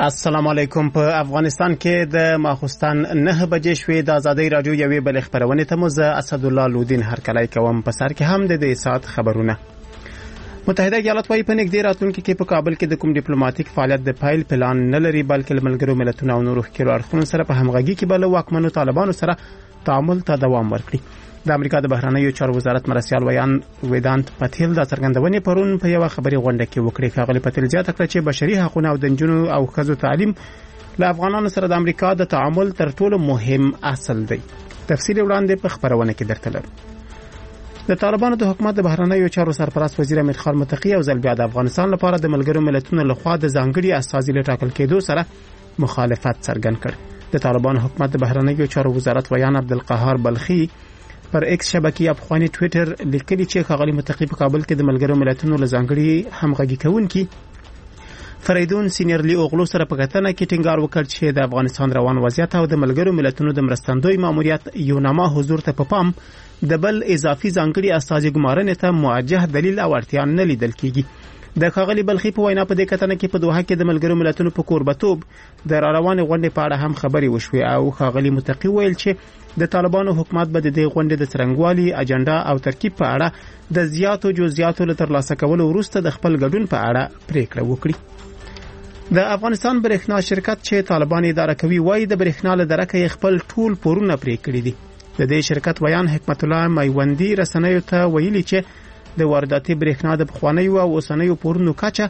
السلام علیکم. په افغانستان کې د ماخوستن 9 بجې شوې د آزادۍ رادیو یوې بلې خبرونې ته مو زه اسدالله لودین هرکلی کوم. په سر کې هم د دې ساعت خبرونه. متحده ایالات وايي په نږدې راتلونکي کې په کابل کې د کوم ډیپلوماټیک فعالیت د پایل پلان نه لري، بلکې له ملګرو ملتونو او نورو ښکېلو اړخونو سره په همغږي کې به له واکمنو طالبانو سره تعامل ته دوام ورکړي. د امریکا د بهرنیو چارو وزارت مرستیال ویدانت پتیل دا څرګندونې پرون په یو خبري غونډه کې وکړې. ښاغلي پتیل زیاته کړه چې بشري حقوق او د نجونو او ښځو تعلیم له افغانانو سره د امریکا د تعامل تر ټولو مهم اصل دی. تفصیل وړاندې په خبرونه کې درته لرو. د طالبانو د حکومت د بهرنیو چارو سرپرست وزیر امیر خان متقی او ځل بیا د افغانستان لپاره د ملګرو ملتونو لخوا د ځانګړي استازي لټاکل کېدو سره مخالفت څرګند کړ. د طالبانو حکومت د بهرنیو چارو وزارت ویان عبدالقهار بلخی پر ایکس شبکې افغاني ټوئیټر لیکلي چې ښاغلي متقی په کابل کې د ملګرو ملتونو له ځانګړي همغږي کوونکي فریدون سینیرلی اوغلو سره په کتنه کې ټینګار وکړ چې د افغانستان روان وضعیت او د ملګرو ملتونو د مرستندوی ماموریت یو نامه حضور ته په پام د بل اضافي ځانګړي استازي ګمارنې ته موجه دلیل او اړتیا نه لیدل کیږي. د ښاغلي بلخی په وینا په دې کتنه کې په دوحه کې د ملګرو ملتونو په کوربتوب د روانې غونډې په اړه هم خبرې وشوې او ښاغلي متقی ویل چې د طالبانو حکومت به د دې غونډې د څرنګوالي اجنډا او ترکیب په اړه د زیاتو جزئیاتو له ترلاسه کولو وروسته د خپل ګډون په اړه پریکړه وکړي. د افغانستان برېښنا شرکت چې طالبان اداره کوي وایي د برېښنا له درکه خپل ټول پورونه پرې کړي دي. د دې شرکت ویان حکمت الله میوندی رسنیو ته ویلي چې د وارداتي برېښنا د پخوانیو او اوسنیو پورونو کچه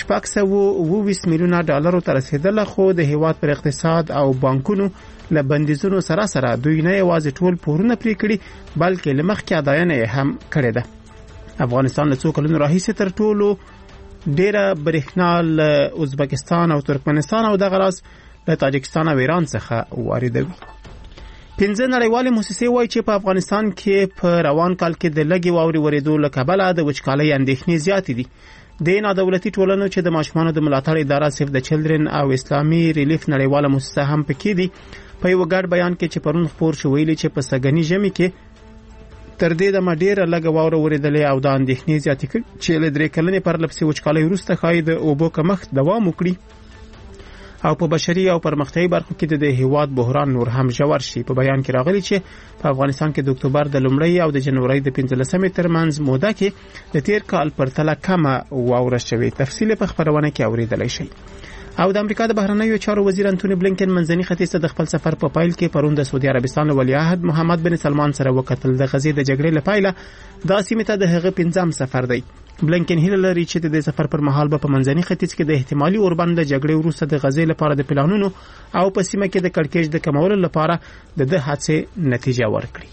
620 میلیونه ډالرو ته رسیدله، خو د هیواد پر اقتصاد او بانکونو له بندیزونو سره دوی نه یوازې ټول پورونه پرې کړي بلکې له مخکې اداینه هم کړې ده. افغانستان له څو کلونو راهیسې تر ټولو ډیره برېښنا له ازبکستان او ترکمنستان او دغه راز له تاجکستان او ایران څخه واردوي. 15 نړیوالې موسسې وایي چې په افغانستان کې په روان کال کې د لږې واورې ورېدو له کبله د وچکالۍ اندېښنې زیاتې دي. د نادولتي ټولنو چې د ماشومانو د ملاتړ اداره سیف د چلډرن او اسلامي ریلیف نړیواله موسسه هم پکې دي. په یو ګډ بیان کې چې پرون خپور شو ویلي چې په سګنی ژمي کې تر دې دمه ډیره لږه واوره ورېدلې او د اندېښنې زیاتې کړي چې له 3 کلنې پرلپسې وچکالۍ وروسته ښایي د اوبو کمښت دوام وکړي او په بشري او پرمختیایي برخو کې د هیواد بحران نور هم ژور شي. په بیان کې راغلي چې په افغانستان کې د اکتوبر د لومړۍ او د جنوري د 15مې ترمنځ موده کې د تیر کال پرتله کمه واوره شوې. تفصیل په خبرونه کې اوریدلای شئ. او د امریکا د بهرنیو چارو وزیر انټونی بلینکن منځني ختیځ ته د خپل سفر په پایل کې پرون د سعودي عربستان ولیعهد محمد بن سلمان سره وکتل. د غزې د جګړې لپاره دا سیمه ته د هغه 5م سفر دی. بلینکن هیله لري چې د سفر پر مهال به په منځني ختیځ کې د احتمالي اوربند د جګړې وروسته د غزې لپاره د پلانونو او په سیمه کې د کړکېچ د کمولو لپاره د هڅې نتیجه ورکړي.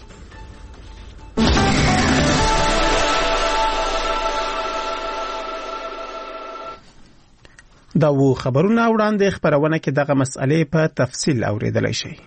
دا و خبرونه وړاندې خبرونه کې دغه مسئلې په تفصیل اوریدلای شئ.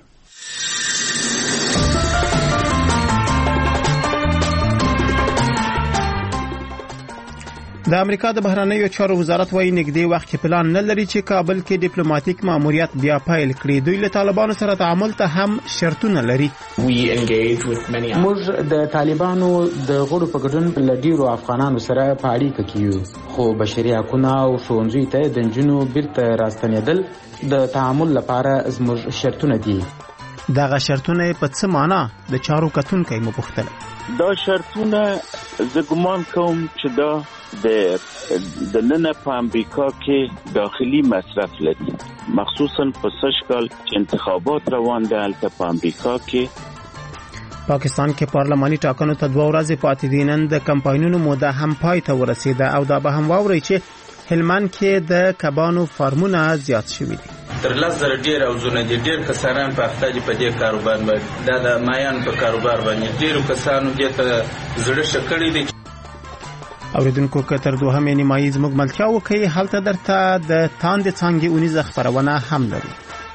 د امریکا د بهرنیو چارو وزارت وايي نږدې وخت کې پلان نه لري چې کابل کې ډیپلوماټیک ماموریت بیا پیل کړي. دوی له طالبانو سره تعامل ته هم شرطونه لري. موږ د طالبانو د غړو په ګډون له ډیرو افغانانو سره په اړیکه کې یو، خو بشري حقوق او ښوونځي ته د نجونو بیرته راستنېدل د تعامل لپاره زموږ شرطونه دي. دغه شرطونه په څه معنا د چارو کتونکو مو پوښتل. دا شرطونه زه ګمان کوم چې دا د نن په امریکا کې داخلي مصرف لري، مخصوصا په سشکال چې انتخابات روان دي هلته په امریکا کې. پاکستان کې پارلماني ټاکنو ته 2 ورځې پاتې دي. نن د کمپاینونو موده هم پای ته ورسیده او دا به هم واوري چې هلمند کې د کبانو فارمونه زیات شوي دي. تر 10,000 ډیر او زونه دي. ډیر کسان په افتادي په دې کاروبار باندې د مایان په کاروبار باندې ډیرو کسانو دې ته زړه شکړې دي. اوریدونکو کتر دوهمې نیمایي زموږ ملتیا وکړي. هلته درته د تاندې څانګې اونیزه خبرونه هم لرو.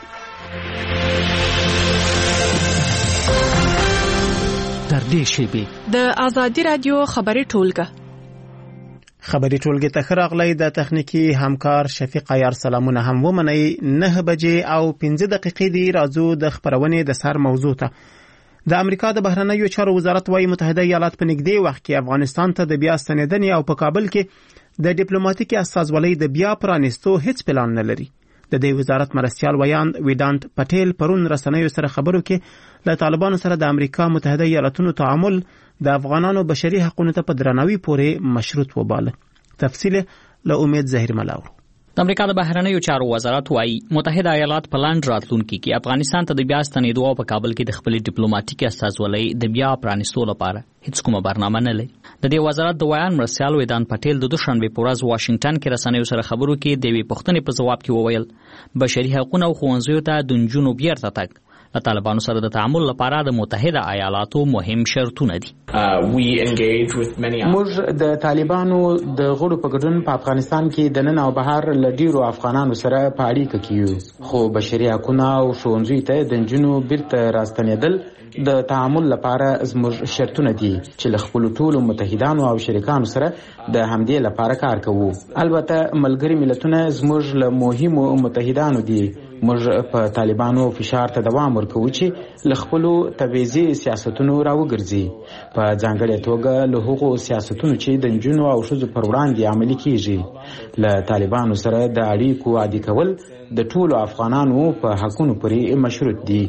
در دې شیبې د آزادۍ رادیو خبري ټولګه ته ښه راغلی. د تخنیکی همکار شفیق عیار سلامونه هم ومنئ. 9 بجې او 15 دقیقې دی. راځو د خبرونې د سر موضوع ته. د امریکا د بهرنیو چارو وزارت وايي متحده ایالات په نږدې وخت کې افغانستان ته د بیا ستنېدنې او په کابل کې د ډیپلوماټیکي استازولۍ د بیا پرانیستو هیڅ پلان نه لري. د دې وزارت مرستیال ویدانت پټیل پرون رسنیو سره خبرو کې له طالبانو سره د امریکا متحده ایالاتونو تعامل د افغانانو بشري حقوقو ته په درناوي پورې مشروط وباله. تفصیل له امید ظهیر ملاور. د امریکا د بهرنیو چارو وزارت وايي متحده ایالات په لاندې راتلونکي کې افغانستان ته د بیا ستنېدو او په کابل کې د خپل ډیپلوماټیکي استازولۍ د بیا پرانیستو لپاره هیڅ کومه برنامه نه لري. د دې وزارت د ویان مرستیال ویدان پټیل د دوشنبه په ورځ واشنگټن کې رسنیو سره خبرو کې د یوې پوښتنې په ځواب کې وویل بشري حقوق او ښوونځیو ته د نجونو بیرته تګ د طالبانو سره د تعامل لپاره د متحده ایالاتو مهم شرطونه دي. موږ د طالبانو د غړو په ګډون په افغانستان کې د نن او بهر له ډیرو افغانانو سره په اړیکه کې یو، خو بشري حقوق او ښوونځیو ته د نجونو بیرته راستنېدل د تعامل لپاره زموږ شرطونه دي چې له خپل ټولو متحدانو او شریکانو سره د همدې لپاره کار کوو. البته ملګري ملتونه زموږ له مهمو متحدانو دي. موږ په طالبانو فشار ته دوام ورکوو چې له خپلو تبعیضي سیاستونو راوګرځي، په ځانګړې توګه له هغو سیاستونو چې د نجونو او ښځو پر وړاندې عملي کیږي. له طالبانو سره د اړیکو عادي کول د ټولو افغانانو په حقونو پورې مشروط دي.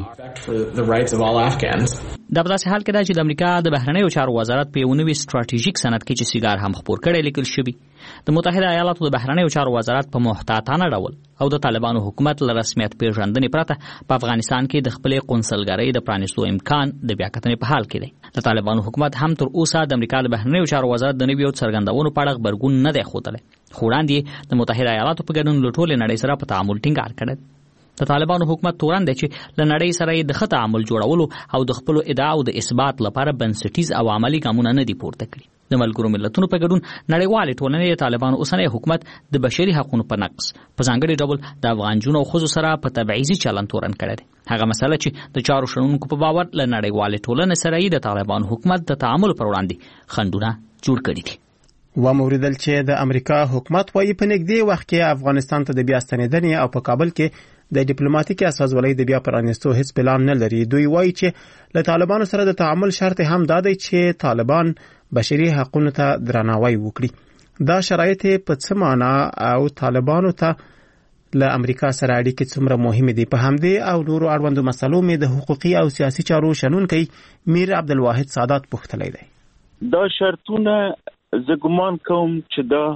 دا په داسې حال کې ده چې د امریکا د بهرنیو چارو وزارت په یو نوي ستراتیژیک سند کې چې سیګار هم خپور کړی لیکل شوی د متحده ایالاتو د بهرنیو چارو وزارت په محتاطانه ډول او د طالبانو حکومت له رسمیت پیژندنې پرته په افغانستان کې د خپلې قونسلګرۍ د پرانیستو امکان د بیاکتنې په حال کې دی. د طالبانو حکومت هم تر اوسه د امریکا د بهرنیو چارو وزارت د نویو څرګندونو په اړه غبرګون نه دی ښودلی، خو وړاندې د متحده ایالاتو په ګډون له ټولې نړۍ سره په تعامل ټینګار کړی. د طالبانو حکومت تورن دی چې له نړۍ سره د ښه تعامل جوړولو او د خپلو ادعاو د اثبات لپاره بنسټیز او عملي ګامونه نه دي پورته کړي. د ملګرو ملتونو په ګډون نړیوالې ټولنې د طالبانو اوسنی حکومت د بشري حقوقو په نقض په ځانګړي ډول د افغان نجونو او ښځو سره په تبعیضي چلند تورن کړی دی. هغه مسله چې د چارو شنونکو په باور له نړیوالې ټولنې سره یې د طالبانو حکومت د تعامل پر وړاندې خنډونه جوړ کړي دي. وموریدل چې د امریکا حکومت وايي په نږدې وخت کې افغانستان ته د بیا ستنېدنې او په کابل کې د ډیپلوماټیکي استازولۍ د بیا پرانیستو هیڅ پلان نه لري. دوی وایي چې له طالبانو سره د تعامل شرط هم دا دی چې طالبان بشري حقوقو ته درناوی وکړي. دا شرایط په څه معنا او طالبانو ته له امریکا سره اړیکې څومره مهمه دي؟ په همدې او نورو اړوندو مسلو مې د حقوقي او سیاسي چارو شنونکی میر عبدالواحد سادات پوښتلی دی. دا شرطونه زه ګمان کوم چې دا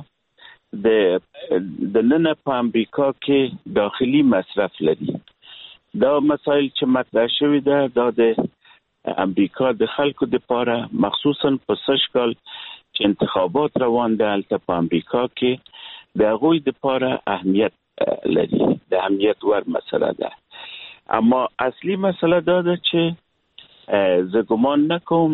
د نن په امریکا کې داخلي مصرف لري. دا مسایل چې مطرح شوی ده دا د امریکا د خلکو لپاره مخصوصا په سشکال چې انتخابات روان دي هلته په امریکا کې د هغوی لپاره اهمیت لري، د اهمیت ور مسله ده. اما اصلي مسله دا ده چې زه ګمان نکوم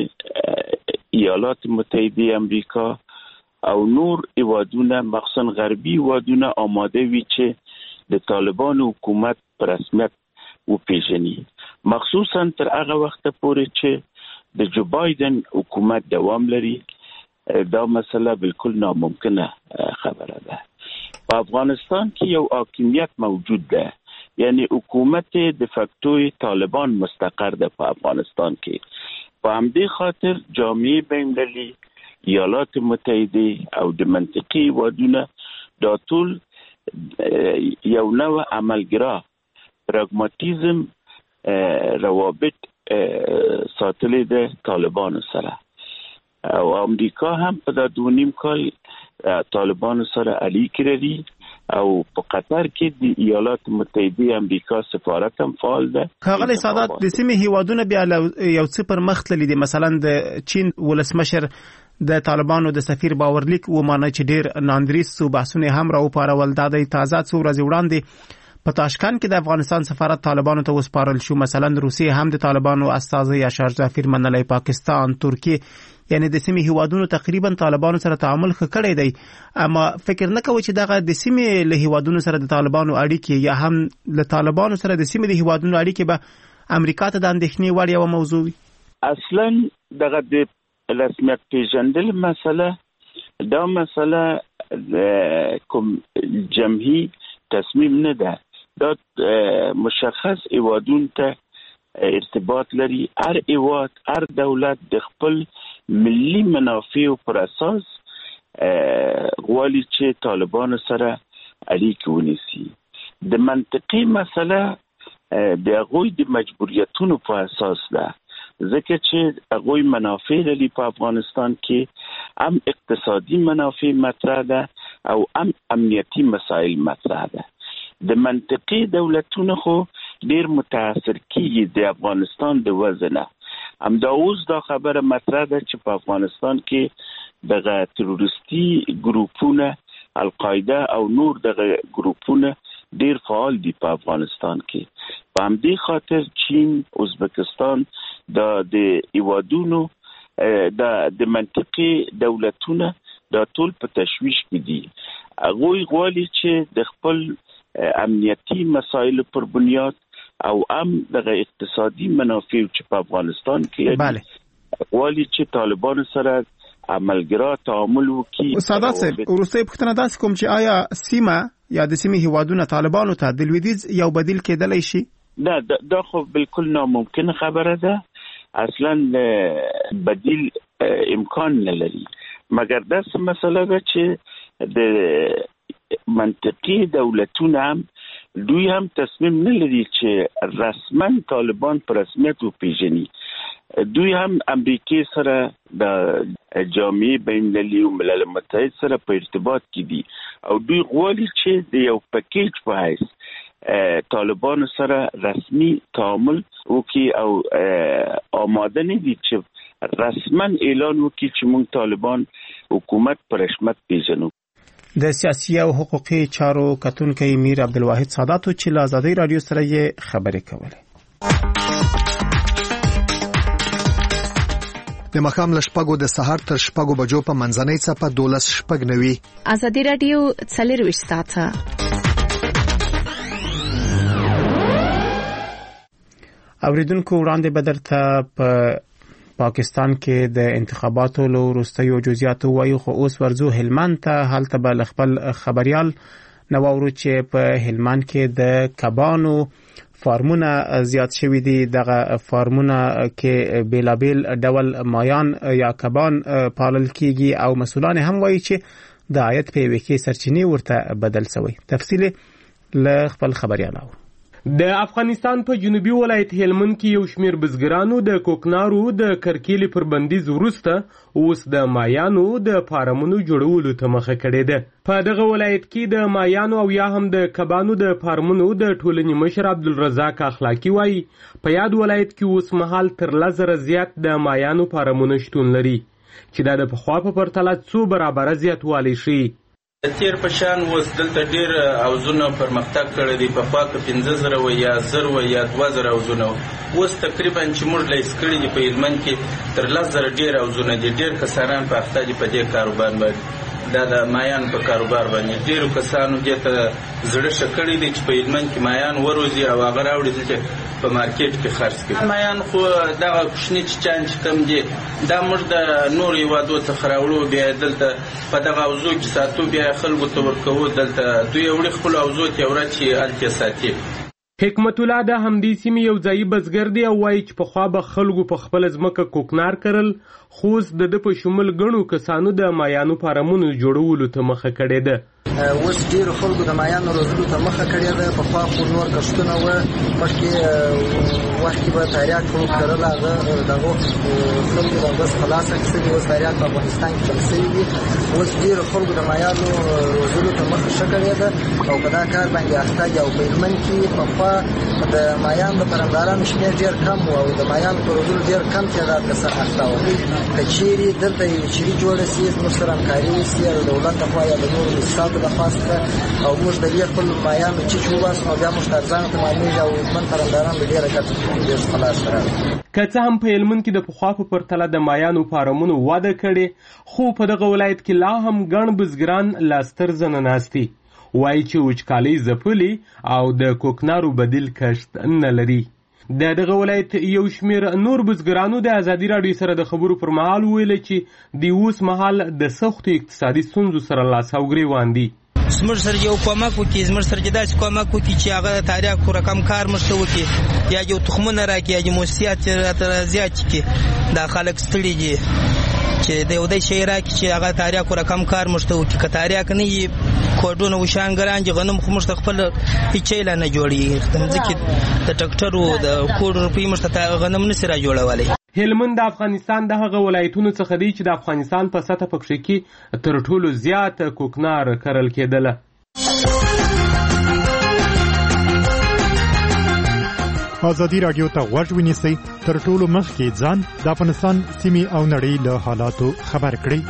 چې ایالات متحده امریکا او نور ایوادونه مخصوصا غربي ایوادونه آماده وي چې د طالبانو حکومت پر رسمیت وپیژني، مخصوصا تر هغه وخت پورې چې د جو بایدن حکومت دوام لري. دا مسله بالکل ناممکنه خبره ده. په افغانستان کې یو حاکمیت موجود ده، یعنی حکومت د فاکتوی طالبان مستقر ده په افغانستان کې. په همدې خاطر جامعه بین‌المللي، ایالات متحده او د منطقي وادونه دا ټول یو نوع عملګرا پراګماتیزم روابط ساتلې ده طالبانو سره، او امریکا هم په دا 2.5 کال طالبانو سره اړیکې لري او په قطر کې د ایالات متحده امریکا سفارت هم فعال ده. ښاغلی سادات، د سیمې هیوادونه بیا یو څه پر مخ تللي دي. مثلا د چین ولسمشر د طالبانو د سفیر باورلیک ومانه چې ډیر ناندریس بحثونه هم راوپارول. دا د تازه څو ورځې وړاندې په تاشکند کې د افغانستان سفارت طالبانو ته وسپارل شو. مثلا روسیې هم د طالبانو استازي یا شارجافیر منلای، پاکستان، ترکیه، یعنی د سیمې هیوادونو تقریبا طالبانو سره تعامل کړی دی. اما فکر نه کوي چې دغه د سیمې له هیوادونو سره د طالبانو اړیکې یا هم له طالبانو سره د سیمې د هیوادونو اړیکې به امریکا ته د اندېښنې وړ یوه موضوع وي؟ اصلا دغه د رسمیت پیژندل مسله دا مسله کوم جمعي تصمیم نه ده، دا مشخص ایوادون ته ارتباط لري. هر ایواد، هر دولت د خپل ملي منافع پر اساس غواړي چې طالبانو سره اړیکې ونیسي. د منطقي مسله د هغوی د مجبوریتونو په اساس ده، ځکه چې هغوی منافع لري په افغانستان کې، هم اقتصادي منافع مطرح ده او هم امنیتي مسایل مطرح ده. د منطقي دولتونو خو ډیر متاثر کیږي د افغانستان د وزنه. همدا اوس دا خبره مطرح ده چې په افغانستان کې دغه تروریستي ګروپونه القاعده او نور دغه ګروپونه ډیر فعال دي په افغانستان کې. په همدې خاطر چین، ازبکستان د ایوادونو د منطقي دولتونه دا ټول په تشویش کې دي. هغوی غواړي چې د خپل امنیتي مسایل پر بنیاد او هم دغه اقتصادي منافع چې په افغانستان کې غواړي چې طالبان سره عملګرا تعامل وکړي. سادات صاحب، وروستۍ پوښتنه داسې کوم چې آیا سیمه یا د سیمې هیوادونه طالبانو ته د لویدیځ یو بدیل کېدلی شي؟ نه، دا خو بالکل ناممکن خبره ده. اصلا بدیل امکان نه لري، مګر داسې مسله ده چې د منطقي دولتونه هم دوی هم تصمیم نه لري چې رسما طالبان په رسمیت وپیژني. دوی هم امریکای سره د جامعه بین‌المللي او ملل متحد سره په ارتباط کې دي او دوی غواړي چې د یو پکیج په حیث طالبان سره رسمي تعامل وکړي او آماده نه دي چې رسما اعلان وکړي چې موږ طالبان حکومت په رسمیت پیژنو. د سیاسي او حقوقي چارو کتونکي میر عبدالواحد ساداتو چې له آزادۍ رادیو سره یې خبرې کولې. د مخام لشپګو د سحر تر شپګو بجو په منځنۍ څپه 12:09 آزادۍ رادیو 24 ساعته. اوریدونکو وړاندې بدرته په پاکستان کې د انتخاباتو له وروستیو جزئیاتو وایو، خو اوس ورځو هلمند ته. هلته به خپل خبريال نوورو چې په هلمند کې د کبانو فارمونه زیات شوي دي. دغه فارمونه کې بیلابیل ډول مایان یا کبان پالل کیږي او مسؤلان هم وایي چې د عاید په یوه کې سرچینې ورته بدل شوی. تفصیل له خپل خبريال. د افغانستان په جنوبي ولایت هلمند کې یو شمیر بزګرانو د کوکنارو د کرکیلې پر بندیز وروسته اوس د مایانو د فارمونو جوړولو ته مخه کړې ده. په دغه ولایت کې د مایانو او یا هم د کبانو د فارمونو د ټولنې مشر عبدالرزاق اخلاقی وایي په یاد ولایت کې اوس مهال تر 1000 زیات د مایانو فارمونه شتون لري چې دا د پخوا په پرتله څو برابره زیاتوالی شي. تیر په شان اوس دلته ډیر اوزونه پرمختګ کړی دی. پخوا که 15,000 و یا 1000 یا 2000 اوزونه اوس تقریبا چې موږ لیست کړي دي په هلمند کې تر 10,000 ډیر اوزونه دي. ډیر کسانان په اخته دي په دې کاروبار باندې، دا د مایان په کاروبار باندې. ډیرو کسانو دې ته زړه شکړی دي چې په هلمند کې مایان وروزي او هغه راوړي چې په مارکیټ کې خرڅ کړي. مایان خو دغه کوچني چچان چې کم دي دا موږ د نور هیوادو څخه راوړو، بیا دلته په دغه اوزو کې ساتو، بیا خلکو ته ورکوو. دلته دوی وړي خپل اوزو ته ورچې هلته ساتي. حکمت الله د همدې سیمې یو ځایي بزګر دی او وایي چې پخوا به خلکو په خپل ځمکه کوکنار کرل، خو اوس د په شمول ګڼو کسانو د مایانو فارمونو جوړولو ته مخه کړې ده. اوس ډېرو خلکو د مایانو روزلو ته مخه کړې ده. پخوا خو نور کښتونه وه، مخکې وخت کې به تریاک خلک کرل، هغه دغو خلکو به بس خلاص اخیستلي. اوس تریاک په افغانستان کې چل شوي دي. اوس ډېرو خلکو د مایانو روزلو ته مخه ښه کړې ده او په دا کار باندې اخته دي. او په هلمند کې پخوا د مایانو د پرندارانو شمېر ډېر کم و او د مایانو په روزلو ډېر کم تعداد کسان اخته وو. که چیرې دلته یو چیرې جوړه سي، زموږ سره همکاري وسي د دولت لخوا یا د نورو مؤسساتو لخوا څخه او موږ د دې خپل مایانو چیچ وباسو، نو بیا موږ ته ارزانه تمامېږي او هلمند پرنداران به ډېره ګټه کوي. ډېر خلاص راغلي. که څه هم په هلمند کې د پخوا په پرتله د مایانو فارمونو وده کړې، خو په دغه ولایت کې لا هم ګڼ بزګران لا ستر زنه ناست دي. وایي چې وچکالۍ ځپلي او د کوکنارو بدیل کښت نه لري. د دغه ولایت یو شمیر نور بزګرانو د آزادي راډیو سره د خبرو پر مهال ویل چې د اوس مهال د سختو اقتصادي ستونزو سره لاس او ګریوان دي. زموږ سره یو کومک وکړي، زموږ سره داسې کومک وکړي چې هغه تاریخ رقم کار موږ ته وکړي، یا یو تخمونه راکړي، یا موسسات راته زیات کړي. دا خلک ستړي دي چې د یو دې شی راکړي چې هغه تاریخ رقم کار موږ ته وکړي. که تاریخ نه وي کوډونه وشانګران چې غنم خو موږ ته خپل هیڅ لا نه جوړي، ځکه د ټکټرو د کوډ روپی موږ ته غنم نه سره جوړولای. هلمند د افغانستان د هغه ولایتونو څخه دی چې د افغانستان په سطح پکښې کې تر ټولو زیات کوکنار کرل کېدله. ازادي راډیو ته غوږ ونیسئ، تر ټولو مخکې ځان د افغانستان سیمې او نړۍ له حالاتو خبر کړئ.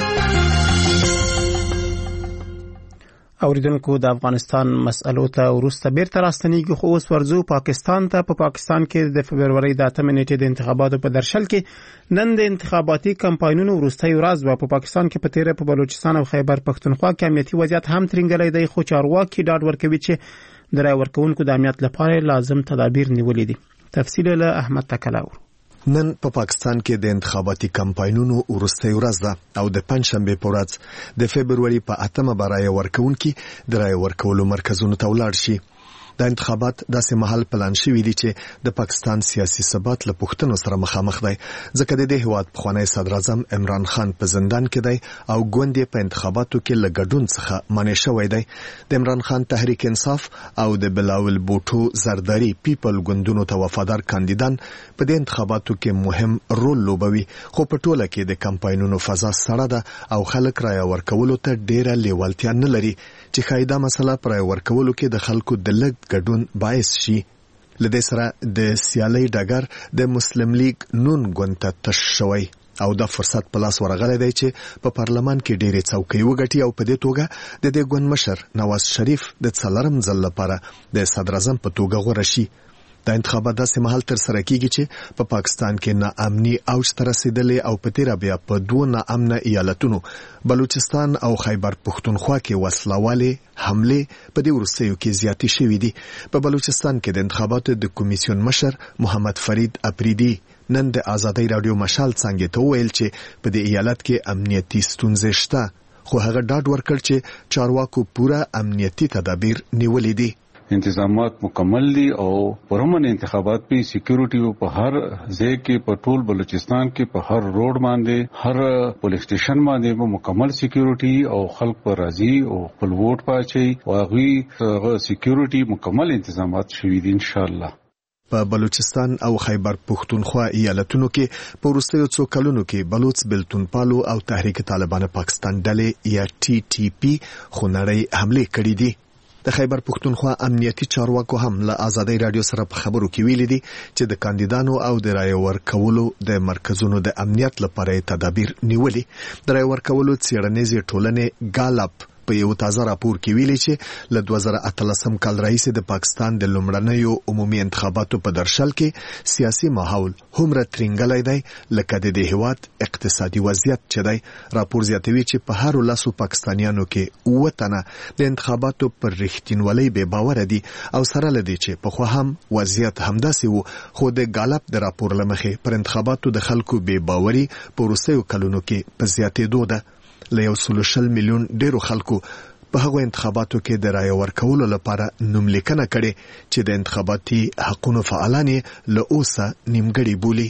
اوریدونکو، د افغانستان مسألو ته وروسته بیرته راستنیږو، خو اوس ورځو پاکستان ته. په پاکستان کې د فبرورۍ د 8 نیټې د انتخاباتو په درشل کې نن د انتخاباتي کمپاینونو وروستۍ ورځ وه. په پاکستان کې په تیره په بلوچستان او خیبر پښتونخوا کې امنیتي وضعیت هم ترنګلی دی، خو چارواکي ډاډ ورکوي چې د رای ورکوونکو د امنیت لپاره لازم تدابیر نیولي دي. تفصیل له احمد تکلاور. نن په پاکستان کې د انتخاباتي کمپاینونو وروستۍ ورځ ده او د پنځشنبه په ورځ د فبرورۍ په 8مه برای ورکوونکي د رای ورکولو مرکزونو ته ولاړ شي. د انتخابات داسې محل پلان شوی دی چې د پاکستان سیاسي ثبات له پوښتنو سره مخامخ دی، ځکه د دې هیواد پخوانی صدر اعظم عمران خان په زندان کې دی او ګوند یې په انتخاباتو کې له ګډون څخه منع شوی دی. د عمران خان تحریک انصاف او د بلاول بوټو زرداری پیپل ګوندونو ته وفادار کاندیدان په دې انتخاباتو کې مهم رول لوبوي، خو په ټوله کې د کمپاینونو فضا سړه ده او خلک رای ورکولو ته ډیره لیوالتیا نه لري چې خایده مسله پر رای ورکولو کې د خلکو د لږ ګډون باعث شي. لدې سره د سیالي ډګر د مسلم لیگ نون ګوند ته تش شوی او د فرصت په لاس ورغلی دی چې په پارلمان کې ډېرې څوکۍ وګټي او په دې توګه د دې ګوند مشر نواز شریف د 4م ځل لپاره د صدر اعظم په توګه غوره شي. د انتخابات داسې مهال تر سره کیږي چې په پاکستان کې ناامني اوج ته رسیدلې او په تیره بیا په 2 ناامنه ایالتونو بلوچستان او خیبر پښتونخوا کې وسلوالې حمله په دې وروستیو کې زیاتې شوې دي. په بلوچستان کې د انتخاباتو د کمیسیون مشر محمد فرید اپریدي نن د ازادي رادیو مشال څنګه ته ویل چې په دې ایالت کې امنیتي ستونزې شته، خو هغه ډاډ ورکړ چې چارواکو پوره امنیتي تدابیر نیولې دي. انتظامات مکمل دي او پرمن انتخابات په سکیورټي په هر ځای کې په ټول بلوچستان کې په هر روډ باندې هر پولیس سټیشن باندې مکمل سکیورټي او خلک پر راضي او خپل ووټ پاچي او غوي سکیورټي مکمل انتظامات شوي دي ان شاء الله. په بلوچستان او خیبر پښتونخوا ایالتونو کې په وروستیو څو کلونو کې بلوچ بلتون پالو او تحریک طالبان پاکستان ډلې یا TTP خونړۍ حمله کړې دي. د خیبر پښتونخوا امنیتي چارواکو هم له ازادي رادیو سره په خبرو کې ویلي دي چې د کاندیدانو او د رای ورکولو د مرکزونو د امنیت لپاره تدابیر نیولي. د رای ورکولو څېړنیزې ټولنې ګالپ په یو تازه راپور کې ویلي چې له 2013 کال راهیسې د پاکستان د لومړنیو عمومي انتخاباتو په درشل کې سیاسي ماحول هومره ترنګلی دی لکه د دې هیواد اقتصادي وضعیت چې دی. راپور زیاتوي چې په هر 10 پاکستانیانو کې 9 تنه د انتخاباتو پر رښتینولۍ بې باوره دي او سره لدی چې په خو هم وضعیت همداسې وو، خو د ګالپ د راپور لمخې پر انتخاباتو د خلکو بې باوري په وروستیو کلونو کې په زیاتېدو ده. له 1.6 میلیون ډیرو خلکو په هغو انتخاباتو کې د رای ورکولو لپاره نوملیکنه کړې چې د انتخاباتي حقونو فعالان له اوسه نیمګړي بولي.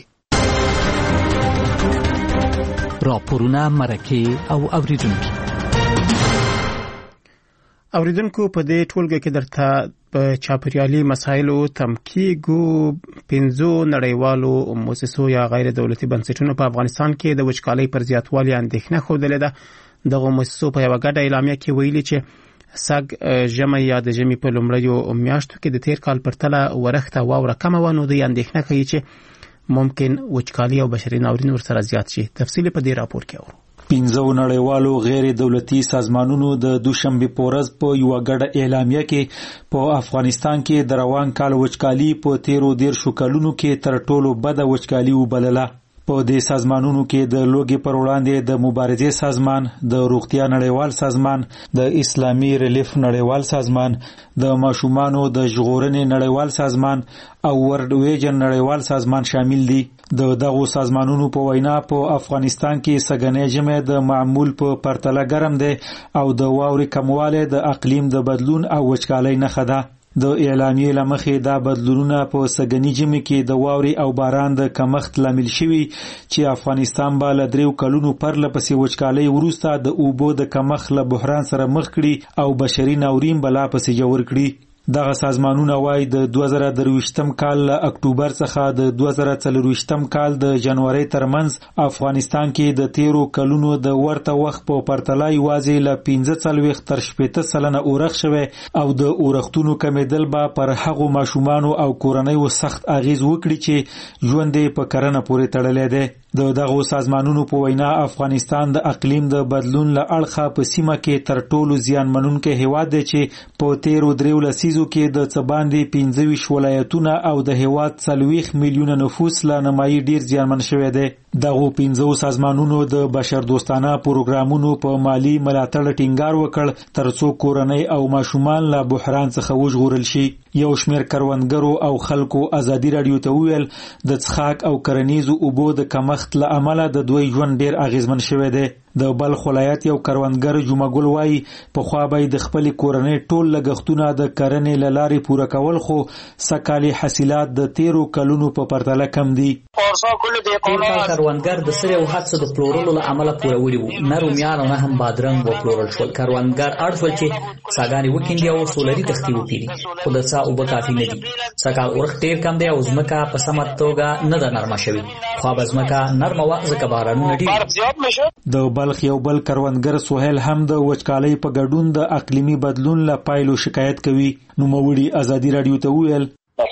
راپورونه مرکه او اوریدونکو په دې ټولګه کې درته په چاپریالي مسایلو تمکیګو 5 نړیوالو مؤسسو یا غیر دولتي بنسټونو په افغانستان کې د وچکالۍ پر زیاتوالي اندېښنه ښودلې ده. دغه مؤسسو په یو غټه اعلامیه کې ویلي چې سګ ژمي یا د ژمي په لومړیو میاشتو کې د تیر کال پرتله ورښته واوره کمه و، نو دوی اندېښنه کوي چې ممکن وچکالي او بشري ناورین ورسره زیات شي. تفصیل په دې راپور کې اورو. 15 نړیوالو غیر دولتي سازمانونو د دوشنبه په ورځ په یو غړ اعلامیه کې په افغانستان کې د روان کال وچکالي په 13 کلونو کې تر ټولو بده وچکالي وبلله. په دې سازمانونو کې د لوګي پر وړاندې د مبارزې سازمان، د روغتیا نړیوال سازمان، د اسلامي ریلیف نړیوال سازمان، د ماشومانو د ژغورنې نړیوال سازمان او ورلډ ویژن نړیوال سازمان شامل دي. د دغو سازمانونو په وینا په افغانستان کې سګنې جمع د معمول په پرتله ګرم دی او د واورې کموالی د اقلیم د بدلون او وچکالۍ نښه ده. د اعلامیې له مخې دا بدلونونه په سګني ژمي کې د واورې او باران د کمښت لامل شوي چې افغانستان به له 3 کلونو پرله پسې وچکالۍ وروسته د اوبو د کمښت له بحران سره مخ کړي او بشري ناورین به لا پسې جوړ کړي. دغه سازمانونه وایي د 2023م کال له اکتوبر څخه د 2024م کال د جنوري ترمنځ افغانستان کې د 13 کلونو د ورته وخت په پرتله یوازې له 45 تر 80% اورښت شوی او د اورښتونو کمیدل به پر هغو ماشومانو او کورنیو سخت اغیز وکړي چې ژوند یې په کرنه پورې تړلی دی. د دغو سازمانونو په وینا افغانستان د اقلیم د بدلون له اړخه په سیمه کې تر ټولو زیانمنونکی هیواد دی چې په 13 لسیزو کې د څه باندې 25 ولایتونه او د هیواد 40 میلیونه نفوس له نمایي ډیر زیانمن شوی دی. دغو 15 سازمانونو د بشردوستانه پروګرامونو په مالی ملاتړ ټینګار وکړ ترڅو کورنۍ او ماشومان له بحران څخه وژغورل شي. یو شمېر کروندګرو او خلکو ازادي راډیو ته وویل د څښاک او کرنیزو اوبو د کمښت له امله د دوی ژوند ډیر اغیزمن شوی دی. د بلخ ولایت یو کروندګر جمعه ګل وایي پخوا به د خپل کورنۍ ټول لګښتونه د کرنې له لارې پوره کول خو سږکال حاصلات د 13 کلونو په پرتله کم دي. کروندګر د سرې او هڅو د پلورلو له امله پوروړي وو. نه رومیان او نه هم بادرنګ وپلورل شول. کروندګر اړ شول چې څاګانې وکیندي او سولري تختې وپیري خو د څا اوبه کافي نه دي. سږکال اورښت ډېر کم دی او ځمکه په سمه توګه نه ده نرمه شوې. خو به ځمکه نرمه وه ځکه بارانونه ډېر. د بلخ یو بل کروندګر سهیل هم د وچکالۍ په ګډون د اقلیمي بدلون له پایلو شکایت کوي. نوموړي ازادي راډیو ته وویل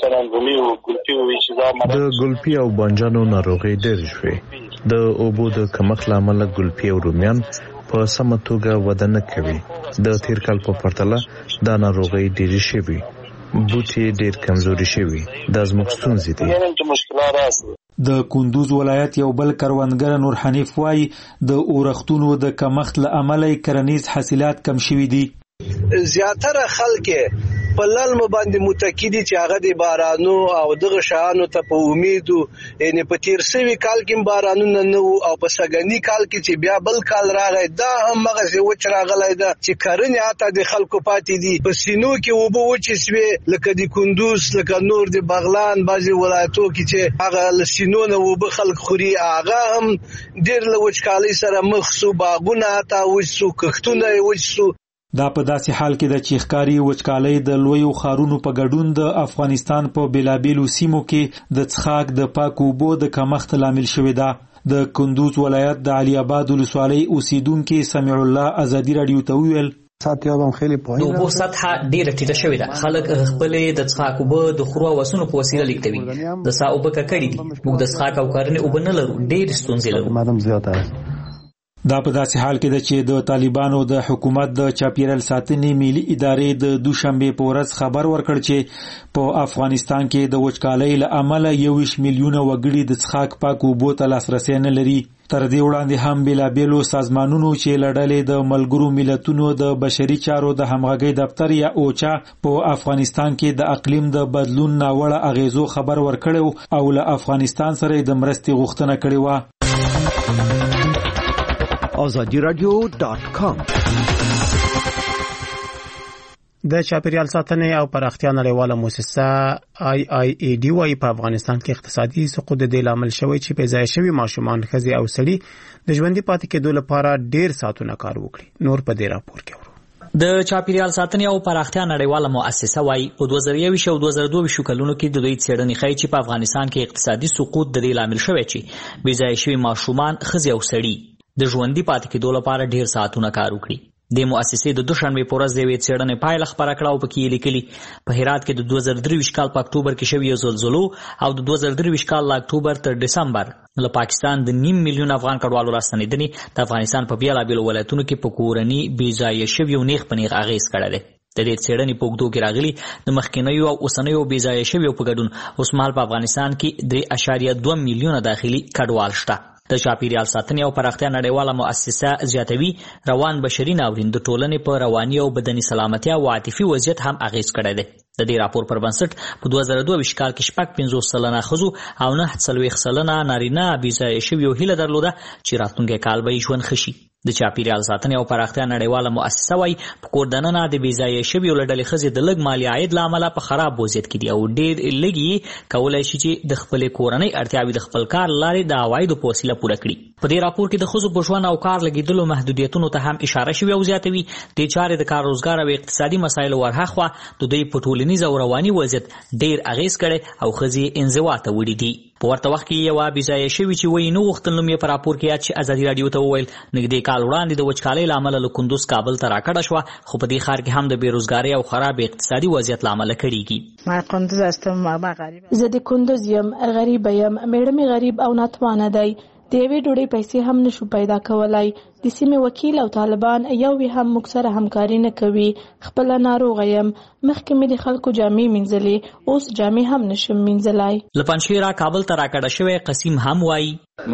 د ګلپي او بانجانو ناروغۍ ډېرې شوې. د اوبو د کمښت له امله ګلپي او رومیان په سمه توګه وده نه کوي. د تیر کال په پرتله دا ناروغۍ ډېرې شوې. بوټي ډېر کمزوري شوي. دا زموږ ستونزې دي. د کندوز ولایت یو بل کروندګر نور حنیف وایي د اورښتونو د کمښت له امله کرنیز حاصلات کم شوي دي. زیاتره خلک په للمو باندې متکی دي چې هغه د بارانو او دغه شانو ته په امید یعنی په تیر سوي کال کې بارانونه نه او په سګنی کال کې چې بیا بل کال راغی دا هم هغه وچ راغلی ده چې کرنې اته د خلکو پاتې دي. په سینو کې وبو وچ سوي لکه د کندوز لکه نور د بغلان بعضي ولایتو کې چې هغه لسینو نه وبو خلک خوري هغه هم ډېر له وچکالۍ سره مخ سو. باغونه اته وچ سو کښتونه وچ سو. دا په داسې حال کې د چې ښکاري وچکالۍ د لویو ښارونو په ګډون د افغانستان په بیلابیلو سیمو کې د څښاک د پاکو اوبو د کمښت لامل شوې ده. د کندوز ولایت د علي آباد ولسوالۍ اوسیدونکي سمیع الله ازادي راډیو ته وویل د اوبو سطحه ډیره ټیټه شوې ده. خلک خپلې د څښاک اوبه د خرو او وسونو په وسیله لیږدوي. د څا اوبه ککړې دي. موږ د څښاک او کرنې اوبه نه لرو. ډېرې ستونزې لرو. دا په داسې حال کې ده چې د طالبانو د حکومت د چاپیریال ساتنې ملي ادارې د دوشنبه په ورځ خبر ورکړ چې په افغانستان کې د وچکالۍ له امله 21 میلیونه وګړي د څښاک پاکو اوبو ته لاسرسی نه لري. تر دې وړاندې هم بیلابیلو سازمانونو چې لړلې د ملګرو ملتونو د بشري چارو د همغږۍ دفتر یا اوچا په افغانستان کې د اقلیم د بدلون ناوړه اغیزو خبر ورکړو او له افغانستان سره د مرستې غوښتنه کړې و. azadiradio.com د چاپیریال ساتنې او پراختیا نړیواله مؤسسه IIED وايي په افغانستان کې اقتصادي سقوط د لامل شوی چې په ځای شوی ماشومان ښځې او سړي د ژوندۍ پاتې کېدو لپاره ډېر ساعتونه کار وکړي. نور په دې راپور کې د چاپیریال ساتنې او پراختیا نړیواله مؤسسه وايي په 2021 او 2022 کلونو کې د دوی څېړنې ښیي چې په افغانستان کې اقتصادي سقوط د لامل شوی چې په ځای شوی ماشومان ښځې او سړي د ژوندۍ پاتې کېدو لپاره ډېر ساعتونه کار وکړي. د مؤسسې د دوشنبه په ورځ د یوې څېړنې پایله خپره کړه او پکې یې لیکلي په هرات کې د 2023 کال په اکتوبر کې شوې زلزلو او د 2023 کال له اکتوبر تر دسمبر له پاکستان د 9 میلیون افغان کډوالو راستنېدنې د افغانستان په بیلابیلو ولایتونو کې په کورني بې ځایه شویو نیغ په نیغ اغېز کړی دی. د دې څېړنې په اوږدو کې راغلي د مخکینیو او اوسنیو بې ځایه شویو په ګډون اوس مهال په افغانستان کې 3.2 میلیونه داخلي کډوال شته. د چاپیریال ساتنې او پراختیا نړیواله مؤسسه زیاتوي روان بشري ناورین د ټولنې په رواني او بدني سلامتیا او عاطفي وضعیت هم اغیز کړی دی. د دې راپور پر بنسټ په 2022 کال کې 50 سلنه ښځو او 49 سلنه نارینه بېځایه شویو هیله درلوده چې راتلونکی کال به یې ژوند ښه شي. د چاپیریال ساتنې او پراختیا نړیواله مؤسسه وايي په کور دننه د بېځایه شویو له ډلې ښځې د لږ مالي عاید له امله په خراب وضعیت کې دي او ډېر لږ یې کولی شي چې د خپلې کورنۍ اړتیاوې د خپل کار له لارې د عوایدو په وسیله پوره کړي. په دې راپور کې د ښځو په ژوند او کار لګېدلو محدودیتونو ته هم اشاره شوې او زیاتوي دې چارې د کار روزګار او اقتصادي مسایلو ورهاخوا د دوی په ټولنیز او رواني وضعیت ډېر اغیز کړی او ښځې انزوا ته وړي دي. په ورته وخت کې یوه بېځایه شوې چې وایي نه غوښتل نوم یې په راپور کې یاد چې ازادي راډیو ته وویل نږدې کال وړاندې د وچکالۍ له امله له کندوز کابل ته راکډه شوه خو په دې ښار کې هم د بېروزګارۍ او خراب اقتصادي وضعیت له امله کړېږي. زه د کندوز یم، غریبه یم، میړه مې غریب او ناتوانه دی، د یوې ډوډۍ پیسې هم نشو پیدا کولای. د سیمې وکیل او طالبان یو هم موږ سره همکاري نه کوي. خپله ناروغه یم، مخکې مې د خلکو جامې مینځلې، اوس جامې هم نشم مینځلای. له پنجشیره کابل ته راکډه شوی قسیم هم وایي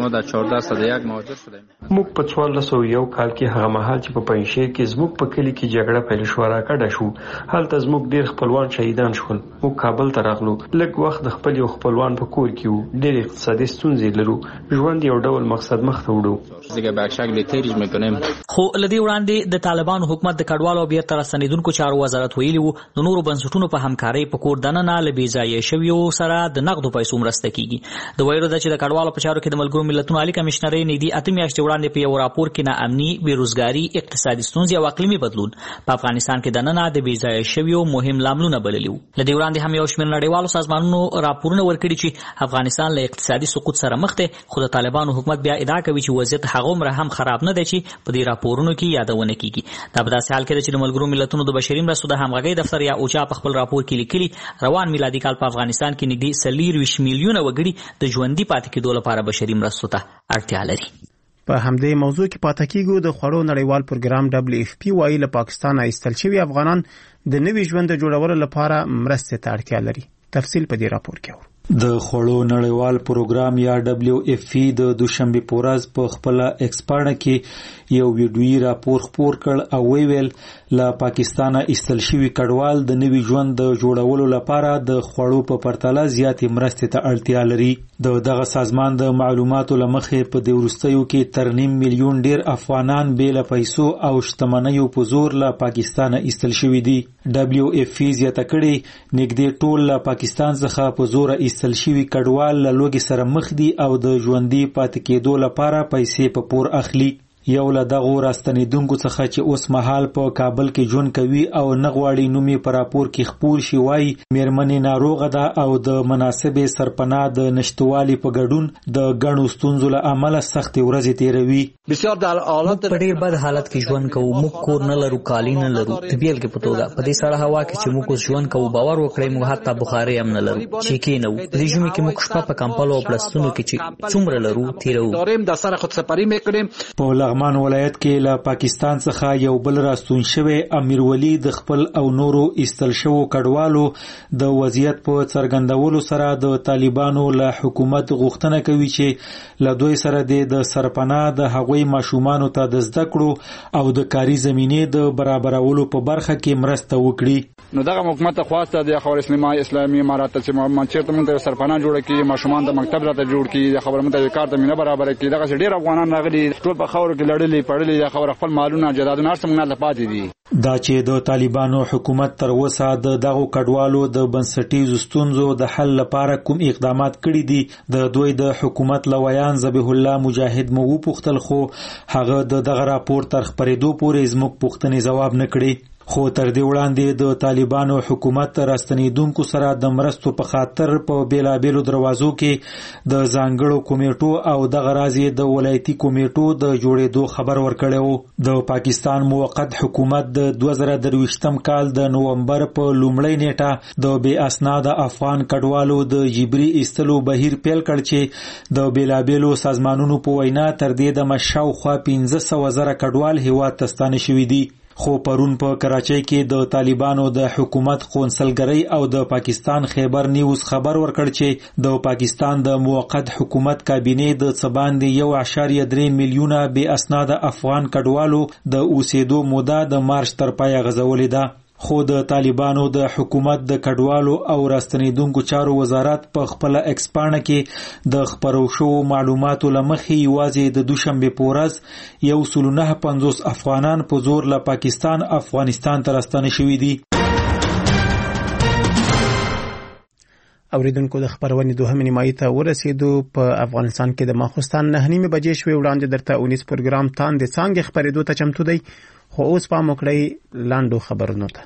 موږ په 1401 کال کې هغه مهال چې په پنجشیر کې زموږ په کلي کې جګړه پیل شوه راکډه شو. هلته زموږ ډېر خپلوان شهیدان شول. موږ کابل ته راغلو. لږ وخت د خپل یو خپلوان په کور کې وو. ډېر اقتصادي ستونزې لرو. ژوند یو ډول مقصد مخ ته وړو. خو لدې وړاندې د طالبانو حکومت د کډوالو بیرته راستنېدونکو چارو وزارت ویلي وو د نورو بنسټونو په همکارۍ په کور دننه له بېځایه شویو سره د نغدو پیسو مرسته کیږي. د ویلو ده چې د کډوالو په چارو کې د ملګرو ملتونو عالي کمشنرۍ نږدې 8 میاشتې وړاندې په یو راپور کې ناامني، بېروزګاري، اقتصادي ستونزې او اقلیمي بدلون په افغانستان کې دننه د بېځایه شویو مهم لاملونه بللي وو. له دې وړاندې هم یو شمېر نړیوالو سازمانونو راپورونه ورکړي چې افغانستان له اقتصادي سقوط سره مخ دی خو د طالبانو حکومت بیا ادعا کوي چې وضعیت هغومره هم خراب نه دی چې په دې راپورونو کې یادونه کیږي. دا په داسې حال کې ده چې د ملګرو ملتونو د بشري مرستو د همغږۍ دفتر یا اوچا په خپل راپور کې لیکلي روان میلادي کال په افغانستان کې نږدې 24 میلیونه وګړي د ژوندي پاتې کېدو لپاره بشري مرستو ته اړتیا لري. په همدې موضوع کې پاتې کېږو. د خوړو نړیوال پروګرام WFP وایي له پاکستان ایستل شوي افغانان د نوي ژوند د جوړولو لپاره مرستې ته اړتیا لري. تفصیل په دې راپور کې د خوړو نړیوال پروګرام یا WFP د دوشنبه په ورځ په خپل ایکسپاڼه کې یو ویډیویي راپور خپور کړ او ویل له پاکستانه ایستل شوي کډوال د نوي ژوند د جوړولو لپاره د خوړو په پرتله زیاتې مرستې ته اړتیا لري. دغه سازمان د معلوماتو له مخې په دې وروستیو کې تر 9 میلیون ډیر افغانان بې له پیسو او شتمنیو په زور له پاکستانه ایستل شوي دي. WFP زیاته کړې نږدې ټول له پاکستان څخه په زور ایستل شوي کډوال له لوږې سره مخ دي او د ژوندي پاتې کېدو لپاره پیسې په پور اخلي. یو له دغو راستنېدونکو څخه چې اوس مهال په کابل کې ژوند کوي او نه غواړي نوم یې په راپور کې خپور شي وایي مېرمنې ناروغه ده او د مناسبې سرپناه د نشتوالي په ګډون د ګڼو ستونزو له امله سختې ورځې تېروي. موږ په ډېر بد حالت کې ژوند کوو. موږ کور نه لرو، کالي نه لرو. د بیلګې په توګه په دې سړه هوا کې چې موږ اوس ژوند کوو باور وکړئ موږ حتی بخارۍ هم نه لرو چې کېنوو. په دې ژمي کې موږ شپه په کمپلو او پلستونو کې چې څومره لرو تېروو. په لغمان ولایت کې له پاکستان څخه یو بل راستون شوی امیر ولی د خپل او نورو ایستل شوو کډوالو د وضعیت په څرګندولو سره د طالبانو له حکومت غوښتنه کوي چې له دوی سره د سرپناه د هغوی ماشومانو ته د زده کړو او د کاري زمینې د برابرولو په برخه کې مرسته وکړي. نو دغه حکومت خواسته د خبر اسلامي امارات چې منچېرته موږ سرپناه جوړ کړي، ماشومان د مکتب راته جوړ کړي، خبر موږ کار ته مینه برابر کړي. دغه ډېر افغانان راغلي ټول په خاور کې لړلي پړلي د خبر خپل مالونه جدادونه ارسمونه لپاره دي. دا چې د طالبانو حکومت تر اوسه د دغو کډوالو د بنسټیزو ستونزو د حل لپاره کوم اقدامات کړي دي د دوی د حکومت لویان ذبیح الله مجاهد مو وپوښتل خو هغه دغه راپور تر خپرېدو پورې زموږ پوښتنې ځواب نه کړي. خو تر دې وړاندې د طالبانو حکومت راستنېدونکو سره د مرستو په خاطر په بیلابیلو دروازو کې د ځانګړو کمیټو او دغه راځي د ولایتي کمیټو د جوړېدو خبر ورکړی و. د پاکستان موقت حکومت د 2023 کال د نومبر په لومړۍ نیټه د بې اسناده افغان کډوالو د جبري ایستلو بهیر پیل کړ چې د بیلابیلو سازمانونو په وینا تر دې دمه شاوخوا 15,000 کډوال هیواد ته ستانه شوي دي. خو پرون په کراچۍ کې د طالبانو د حکومت قونسلګرۍ او د پاکستان خیبر نیوز خبر ورکړ چې د پاکستان د موقت حکومت کابینې د څباندې 1.3 میلیونه بې اسناد افغان کډوالو د اوسېدو موده د مارچ تر پایه غځولې ده. خو د طالبانو د حکومت د کډوالو او راستنیدونکو چارو وزارت په خپل ایکسپانه کې د خبرو شو معلوماتو لمخې یوازې د دوشنبه په ورځ 150 افغانان په زور له پاکستان افغانستان ته راستنه شوي دي. اوریدونکو د خبرونې دوهمه نیمایي ته ورسېدو. په افغانستان کې د ماخوستان 9:30 بجې شوې. وړاندې درته اونیس پروګرام تاندې څانګې خبرېدو ته چمتو دی، خو اوس پام وکړئ لاندو خبرونو ته.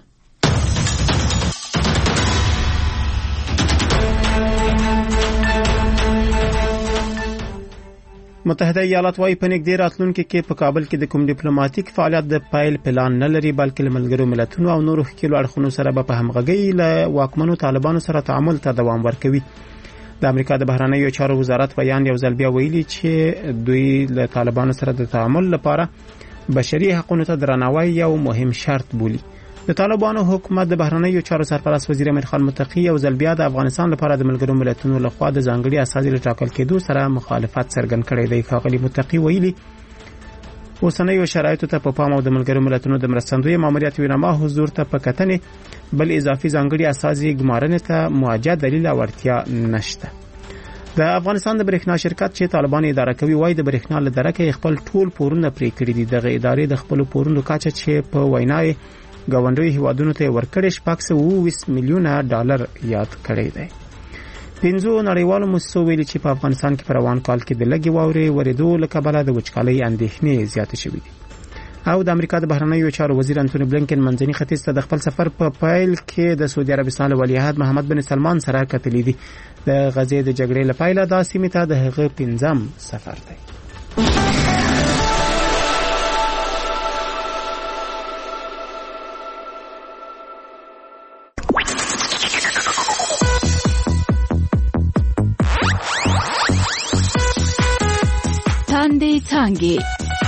متحده ایالات وايي په نږدې راتلونکي کې په کابل کې د کوم ډیپلوماټیک فعالیت د پایل پلان نه لري، بلکې له ملګرو ملتونو او نورو ښکېلو اړخونو سره به په همغږۍ له واکمنو طالبانو سره تعامل ته دوام ورکوي. د امریکا د بهرنیو چارو وزارت بیان یو ځل بیا ویلي چې دوی له طالبانو سره د تعامل لپاره بشري حقوقو ته درناوی یو مهم شرط بولي. د طالبانو حکومت د بهرنیو چارو سرپرست وزیر امیر خان متقی یو ځل بیا د افغانستان لپاره د ملګرو ملتونو لخوا د ځانګړي اساسي لټاکل کېدو سره مخالفت څرګند کړی دی. ښاغلي متقی ویلي اوسنیو شرایطو ته په پام او د ملګرو ملتونو د مرستندوی ماموریت وینما حضور ته په کتنې بل اضافي ځانګړي اساسي ګمارنې ته موجه دلیل او اړتیا نشته. د افغانستان د برېښنا شرکت چې طالبان اداره کوي وایي د برېښنا له درکه خپل ټول پورونه پرې کړي دي. دغه ادارې د خپل پورونو کچه چې په وینای ګاونډي هیوادونو ته ورکړې 620 میلیونه ډالر یاد کړی دی. 5 نړیوالو موسسو ویلي چې په افغانستان کې په روان کال کې د لږې واورې ورېدو له کبله د وچکالۍ اندېښنې زیاتې شوې دي. او د امریکا د بهرنیو چارو وزیر انټونی بلینکن منځني ختیځ ته د خپل سفر په پایل کې د سعودي عربستان ولیعهد محمد بن سلمان سره کتلې دي. د غزې د جګړې لپاره د سیمې ته د هغه 5م سفر دی. تاندې څانګې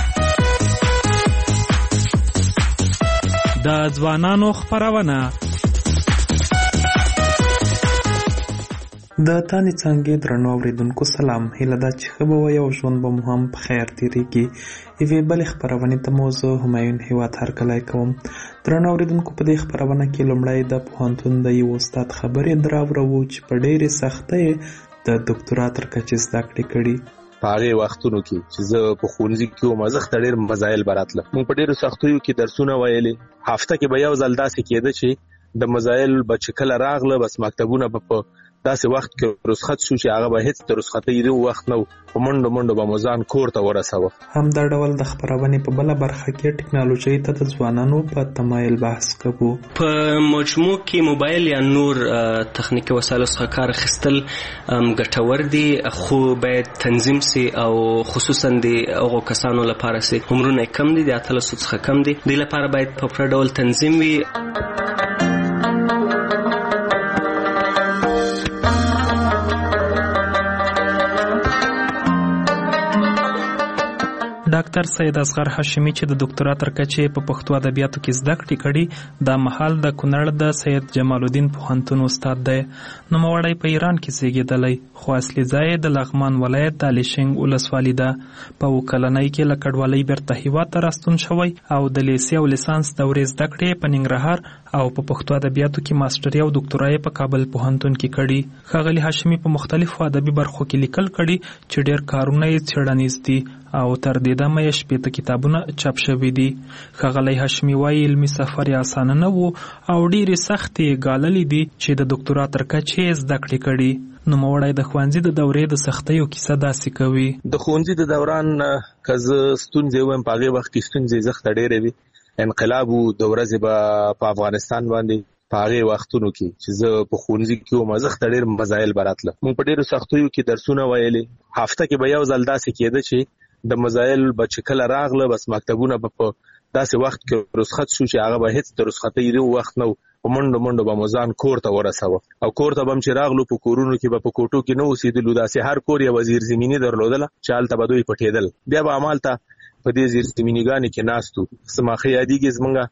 د ځوانانو خبرونه. د تاندې څانګې درنو اوریدونکو سلام. هیله ده چې ښه به وي او ژوند به مو هم په خیر تېرېږي. یوې بلې خپرونې ته مو زه همایون هیواد هرکلی کوم. درنو اوریدونکو په دې خپرونه کې لومړی د پوهنتون د یو استاد خبرې دراوړو چې په ډېرې سختۍ د ډاکټرا تر کچې زده کړې کړي. په هغه وختونو کې چې زه په ښوونځي کې وم زه ډېر مزایل براتله. موږ په ډېرو سختیو کې درسونه ویلې. هفته کې به یو ځل داسې کېده چې د مزایل به چې کله راغله بس مکتبونه په داسې وخت کې رخصت شو چې هغه به هیڅ د رخصتۍ د وخت نه په منډو به مزان کور ته ورسوه. هم دا ډول د خبرونې په بله برخه کې ټکنالوژي ته د ځوانانو په تمایل بحث کوو. په مجموع کې موبایل یا نور تخنیکي وسایلو څخه کار اخیستل ګټور دي، خو باید تنظیم سي او خصوصا د هغو کسانو لپاره سي عمرونه کم دي، د 18 څخه کم دي، د لپاره باید په پوره ډول تنظیم وي. ډاکټر سید اصغر هاشمي چې د ډاکټرا تر کچې په پښتو ادبیاتو کې زده کړې کړي، د مهال د کونړ د سید جمال الدین پوهنتون استاد دی. نوموړی په ایران کې زیږېدلی، خو اصلي ځای د لغمان ولایت د الیشنګ ولسوالي ده. په 2 کلنۍ کې له کډوالۍ بیرته هیواد ته راستون شوی او د لیسې او لیسانس دورې زده کړې په ننګرهار او په پښتو ادبیاتو کې ماستري او ډاکټرا په کابل پوهنتون کې کړي. ښاغلي هاشمي په مختلفو ادبي برخو کې لیکل کړي چې ډېر کارونه یې څېړنیز دي او تر دې دمه یې 60 کتابونه چاپ شوي دي. ښاغلی هاشمي وایي علمي سفر یې اسانه نه و او ډېرې سختې ګاللې دي چې د ډاکټرا تر کچې یې زده کړې کړي. نوموړی د ښوونځي د دورې د سختیو کیسه داسې کوي. د ښوونځي د دوران که زه ستونزې وایم په هغې وخت کې ستونزې زښته ډېرې وي. انقلاب و د ورځې به په افغانستان باندې په هغې وختونو کې چې زه په ښوونځي کې وم زښته ډېر مزایل براتله. موږ په ډېرو سختیو کې درسونه ویلې. هفته کې به یو ځل داسې کېده چې د مزایل به چې کله راغله بس مکتبونه به په داسې وخت کې رخصت شو چې هغه به هیڅ د رخصتۍ د وخت نه په منډو به مزان کور ته ورسوه. او کور ته به هم چې راغلو په کورونو کې به په کوټو کې نه اوسېدلو، داسې هر کور یوه زیرزمیني درلودله چې هلته به دوی پټېدل. بیا به همالته په دې زیرزمینیګانې کې ناست وو. زما ښه یادېږي زمونږ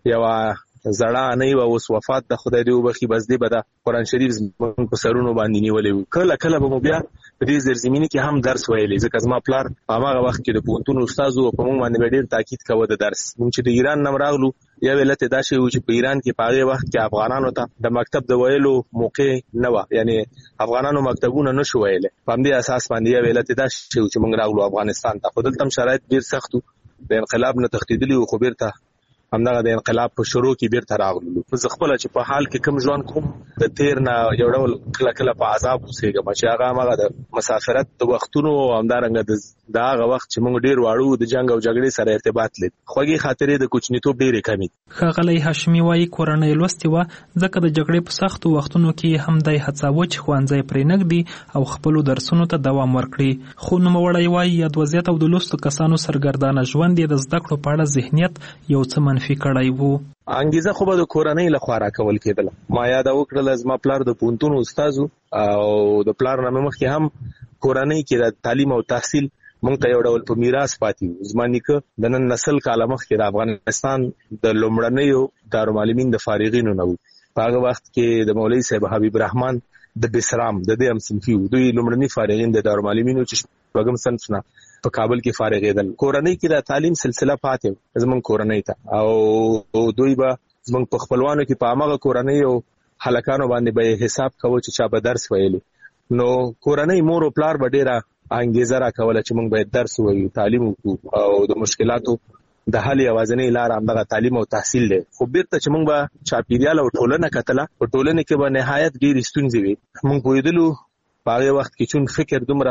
یو زړه نه و اوس وفات د خدای دې وبخي بس دې به د قرآن شریف زموږ په سرونو باندې نیولې وو. کله کله به مو بیا په دې زیرزمینی کې هم درس ویلې ځکه زما پلار په هغه وخت کې د پوهنتون استاد و په موږ باندې ډېر تاکید کاوه د درس. موږ چې د ایران نه راغلو یو علت دا شی و چې په ایران کې په هغه وخت کې افغانانو ته د مکتب د ویلو موقع نه و، یعنی افغانانو مکتبونه نشو ویل. په همدې اساس باندې یو علت دا شی چې موږ راغلو افغانستان ته. خو دلته شرایط ډېر سخت و، د انقلاب نه تښتېدلي وو، خو بیرته همدغه د انقلاب په شروع کې بیرته راغلو. زه خپل چې په حال کې کم ژوند کوم د تیر نه یو ډول کله کله په عذاب اوسېږم چې هغه د مسافرت د وختونو او همدارنګه د هغه وخت چې موږ ډېر واړو د جنگ او جګړې سره ارتباط لري. خوږې خاطرې د کوچنیتوب ډېرې کمې. ښاغلی هاشمي وایي کورنۍ لوستې وه ځکه د جګړې په سختو وختونو کې هم دی هڅاوه چې ښوونځی پرې نږدي او خپلو درسونو ته دوام ورکړي. خو نوموړی وایي یاد وضعیت او د لوستو کسانو سرګردانه ژوند یې د زده کړو په اړه ذهنیت یو څه منفي کړی وو. انګیزه خو به د کورنۍ لخوا راکول کېدله. ما یاد وکړله زما پلار د پوهنتون استاد او د پلار نه مخکې هم کورنۍ کې د تعلیم او تحصیل موږ ته یو ډول په میراث پاتې وو. زما نیکه د نن نسل کاله مخکې د افغانستان د لومړنیو دارالمعلمین د فارغینو نه وو. په هغه وخت کې د مولوي صاحب حبیب الرحمن د بسرام د دې هم صنفي وو. دوی لومړني فارغین د دارالمعلمینو چې شپږم صنف نه په کابل کې فارغېدل. کورنۍ کې د تعلیم سلسله پاتې زمونږ کورنۍ ته او دوی به زمونږ په خپلوانو کې په هغه کورنۍ او هلکانو باندې به حساب کوو چې چا به درس ویلي. نو کورنۍ مور او پلار به ډېره انګیزه راکوله چې موږ باید درس ووایو، تعلیم وکړو او د مشکلاتو د حل یوازینۍ لاره همدغه تعلیم او تحصیل دی. خو بیرته چې موږ به چاپیریال او ټولنه کتله، په ټولنه کې به نهایت ډېرې ستونزې وي. موږ پوهېدلو په هغې وخت کې چون فکر دومره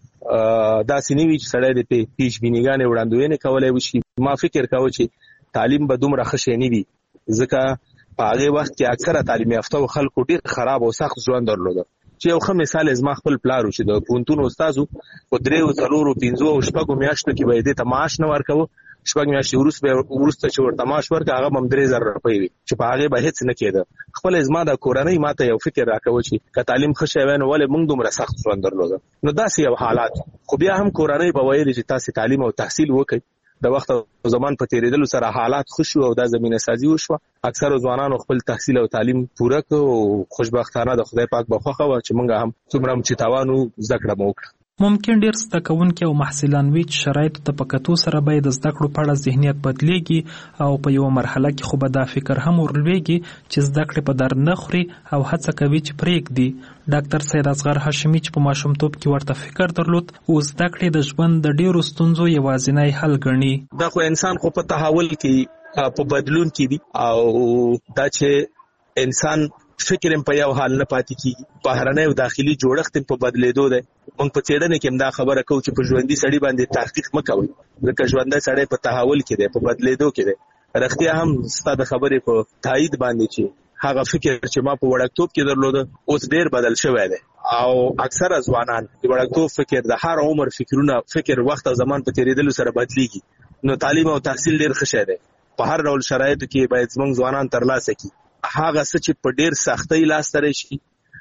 داسې نه وي چې سړی د پیشبینیګانې وړاندوینې کولی وشي. ما فکر کاوه چې تعلیم به دومره ښه شی نه وي ځکه په هغې وخت کې اکثره تعلیم یافته خلکو ډېر خراب او سخت ژوند درلوده. چې یو ښه مثال زما خپل پلار و چې د پوهنتون استاد و، په 3 4 5 او 6 میاشتو کې به یې دې ته معاش نه ورکوه. 6 میاشتې وروسته چې ورته معاش ورکړه هغه به هم 3000 روپۍ وي چې په هغې به هېڅ نه کېده. خپله زما د کورنۍ ما ته یو فکر راکوه چې که تعلیم ښه شی وی نو ولې موږ دومره سخت ژوند درلوده. نو داسې یو حالات. خو بیا هم کورنۍ به ویلې چې تاسې تعلیم او تحصیل وکړئ. د وخت او زمان په تیریدلو سره حالات ښه شو او دا زمینه سازي وشوه. اکثرو ځوانانو خپل تحصیل او تعلیم پوره کړ او خوشبختانه د خدای پاک په خوښه وه چې موږ هم څومره چې توان و زده کړه مو وکړه. ممکن ډیر زده کوونکي او محصلان وي چې شرایطو ته په کتو سره باید د زده کړو په اړه ذهنیت بدلیږي او په یوه مرحله کې خو به دا فکر هم ورلویږي چې زده کړې په درد نه خوري او هڅه کوي چې پرېږدي. ډاکټر سید اصغر هاشمي چې په ماشومتوب کې ورته فکر درلود او زده کړې د ژوند د ډیرو ستونزو یوازینی حل ګڼي. دا خو انسان خو په تحول کې په بدلون کې دي او دا چې انسان فکر هم په یو حال نه پاتې کیږي. بهرنی او داخلي جوړښت هم په بدلیدو دی. موږ په څېړنه کې هم دا خبره کوو چې په ژوندي سړي باندې تحقیق مه کوئ ځکه ژوندی سړی په تحول کې دی، په بدلیدو کې دی. رښتیا هم ستا د خبرې په تایید باندې چې هغه فکر چې ما په وړکتوب کې درلوده اوس ډېر بدل شوی دی او اکثره ځوانان د وړکتوب فکر د هر عمر فکرونه فکر وخت او زمان په تېرېدلو سره بدلیږي. نو تعلیم او تحصیل ډېر ښه شی دی. په هر ډول شرایطو کې باید زموږ ځوانان ترلاسه کړي. هغه څه چې په ډېر سختۍ لاسته راشي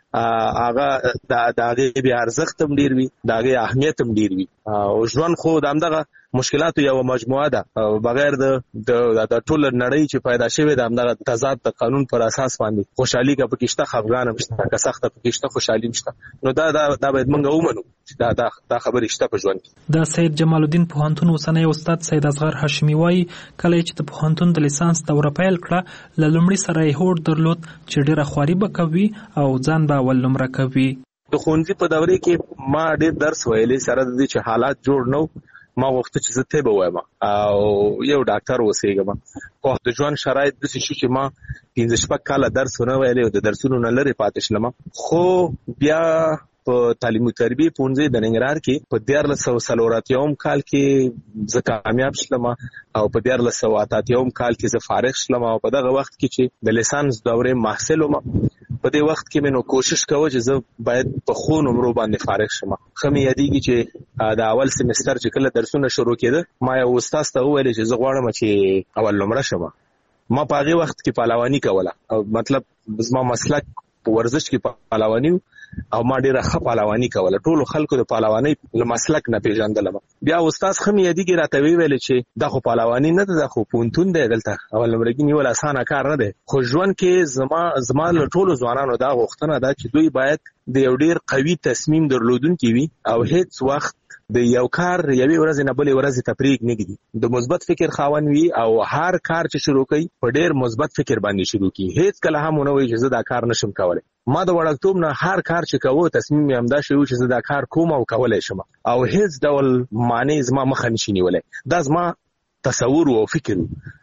هغه د هغې بیا ارزښت هم ډېر وي، د هغې اهمیت هم ډېر وي. او ژوند خو د همدغه مشکلاتو یوه مجموعه ده بغیر د ټوله نړۍ چې پیدا شوې ده همدغه تضاد د قانون پر اساس باندې خوشحالي که پکې شته خفګان هم شته، که سخته پکې شته خوشحالي هم شته. نو دا باید موږ ومنو چې دا خبرې شته په ژوند کې. د سید جمال الدین پوهنتون اوسنی استاد سید اصغر هاشمي وایي کله چې د پوهنتون د لیسانس دوره پیل کړه له لومړي سره یې هوډ درلود چې ډېره خواري به کوي او ځان به اول نمره کوي. د ښوونځي په دورې کې ما ډېر درس ویلی سره د دې چې حالات جوړ نه و. ما غوښته چې زه طب ووایم او یو ډاکټر اوسېږم. خو د ژوند شرایط داسې شو چې ما 15 کاله درس ونه ویلی او د درسونو نه لرې پاتې شلم. خو بیا په تعلیم او تربیې پوهنځي د ننګرهار کې په 1484 کال کې زه کامیاب شلم او په 1488 کال کې زه فارغ شلم او په دغه وخت کې چې د لیسانس دورې محصل وم په دې وخت کې مې نو کوشش کوه چې زه باید په ښو نمرو باندې فارغ شم. ښه مې یادېږي چې د اول سمستر چې کله درسونه شروع کېده ما یو استاد ته وویل چې زه غواړم چې اول نمره شم. ما په هغې وخت کې پهلواني کوله او مطلب زما مسلک په ورزش کې پهلواني و او ما ډیره ښه پهلواني کوله. ټولو خلکو د پهلوانۍ له مسلک نه پیژندلم. بیا استاد خمي یادګي راته ویل چې دا خو پهلواني نه ده، خو پونتون دی دلته. اول نمبرګي نیول اسانه کار نه دی، خو ژوند کې زما له ټولو ځوانانو دا غوښتنه ده چې دوی باید د یو ډیر قوي تصمیم درلودونکي وي او هیڅ وخت د یو کار یوې ورځې نه بلې ورځې ته پرېږ نه ږدي. د مثبت فکر خاوند وي او هر کار چې شروع کوي په ډیر مثبت فکر باندې شروع کوي. هیڅ کله هم ونه وایي چې زه دا کار نشم کولی. ما د وړکتوب نه هر کار چې کوو تصمیم یې همدا شوی چې زه دا کار کوم او کولی شم او هیڅ ډول معنی زما مخه نشي نیولی. دا زما تصور او فکر.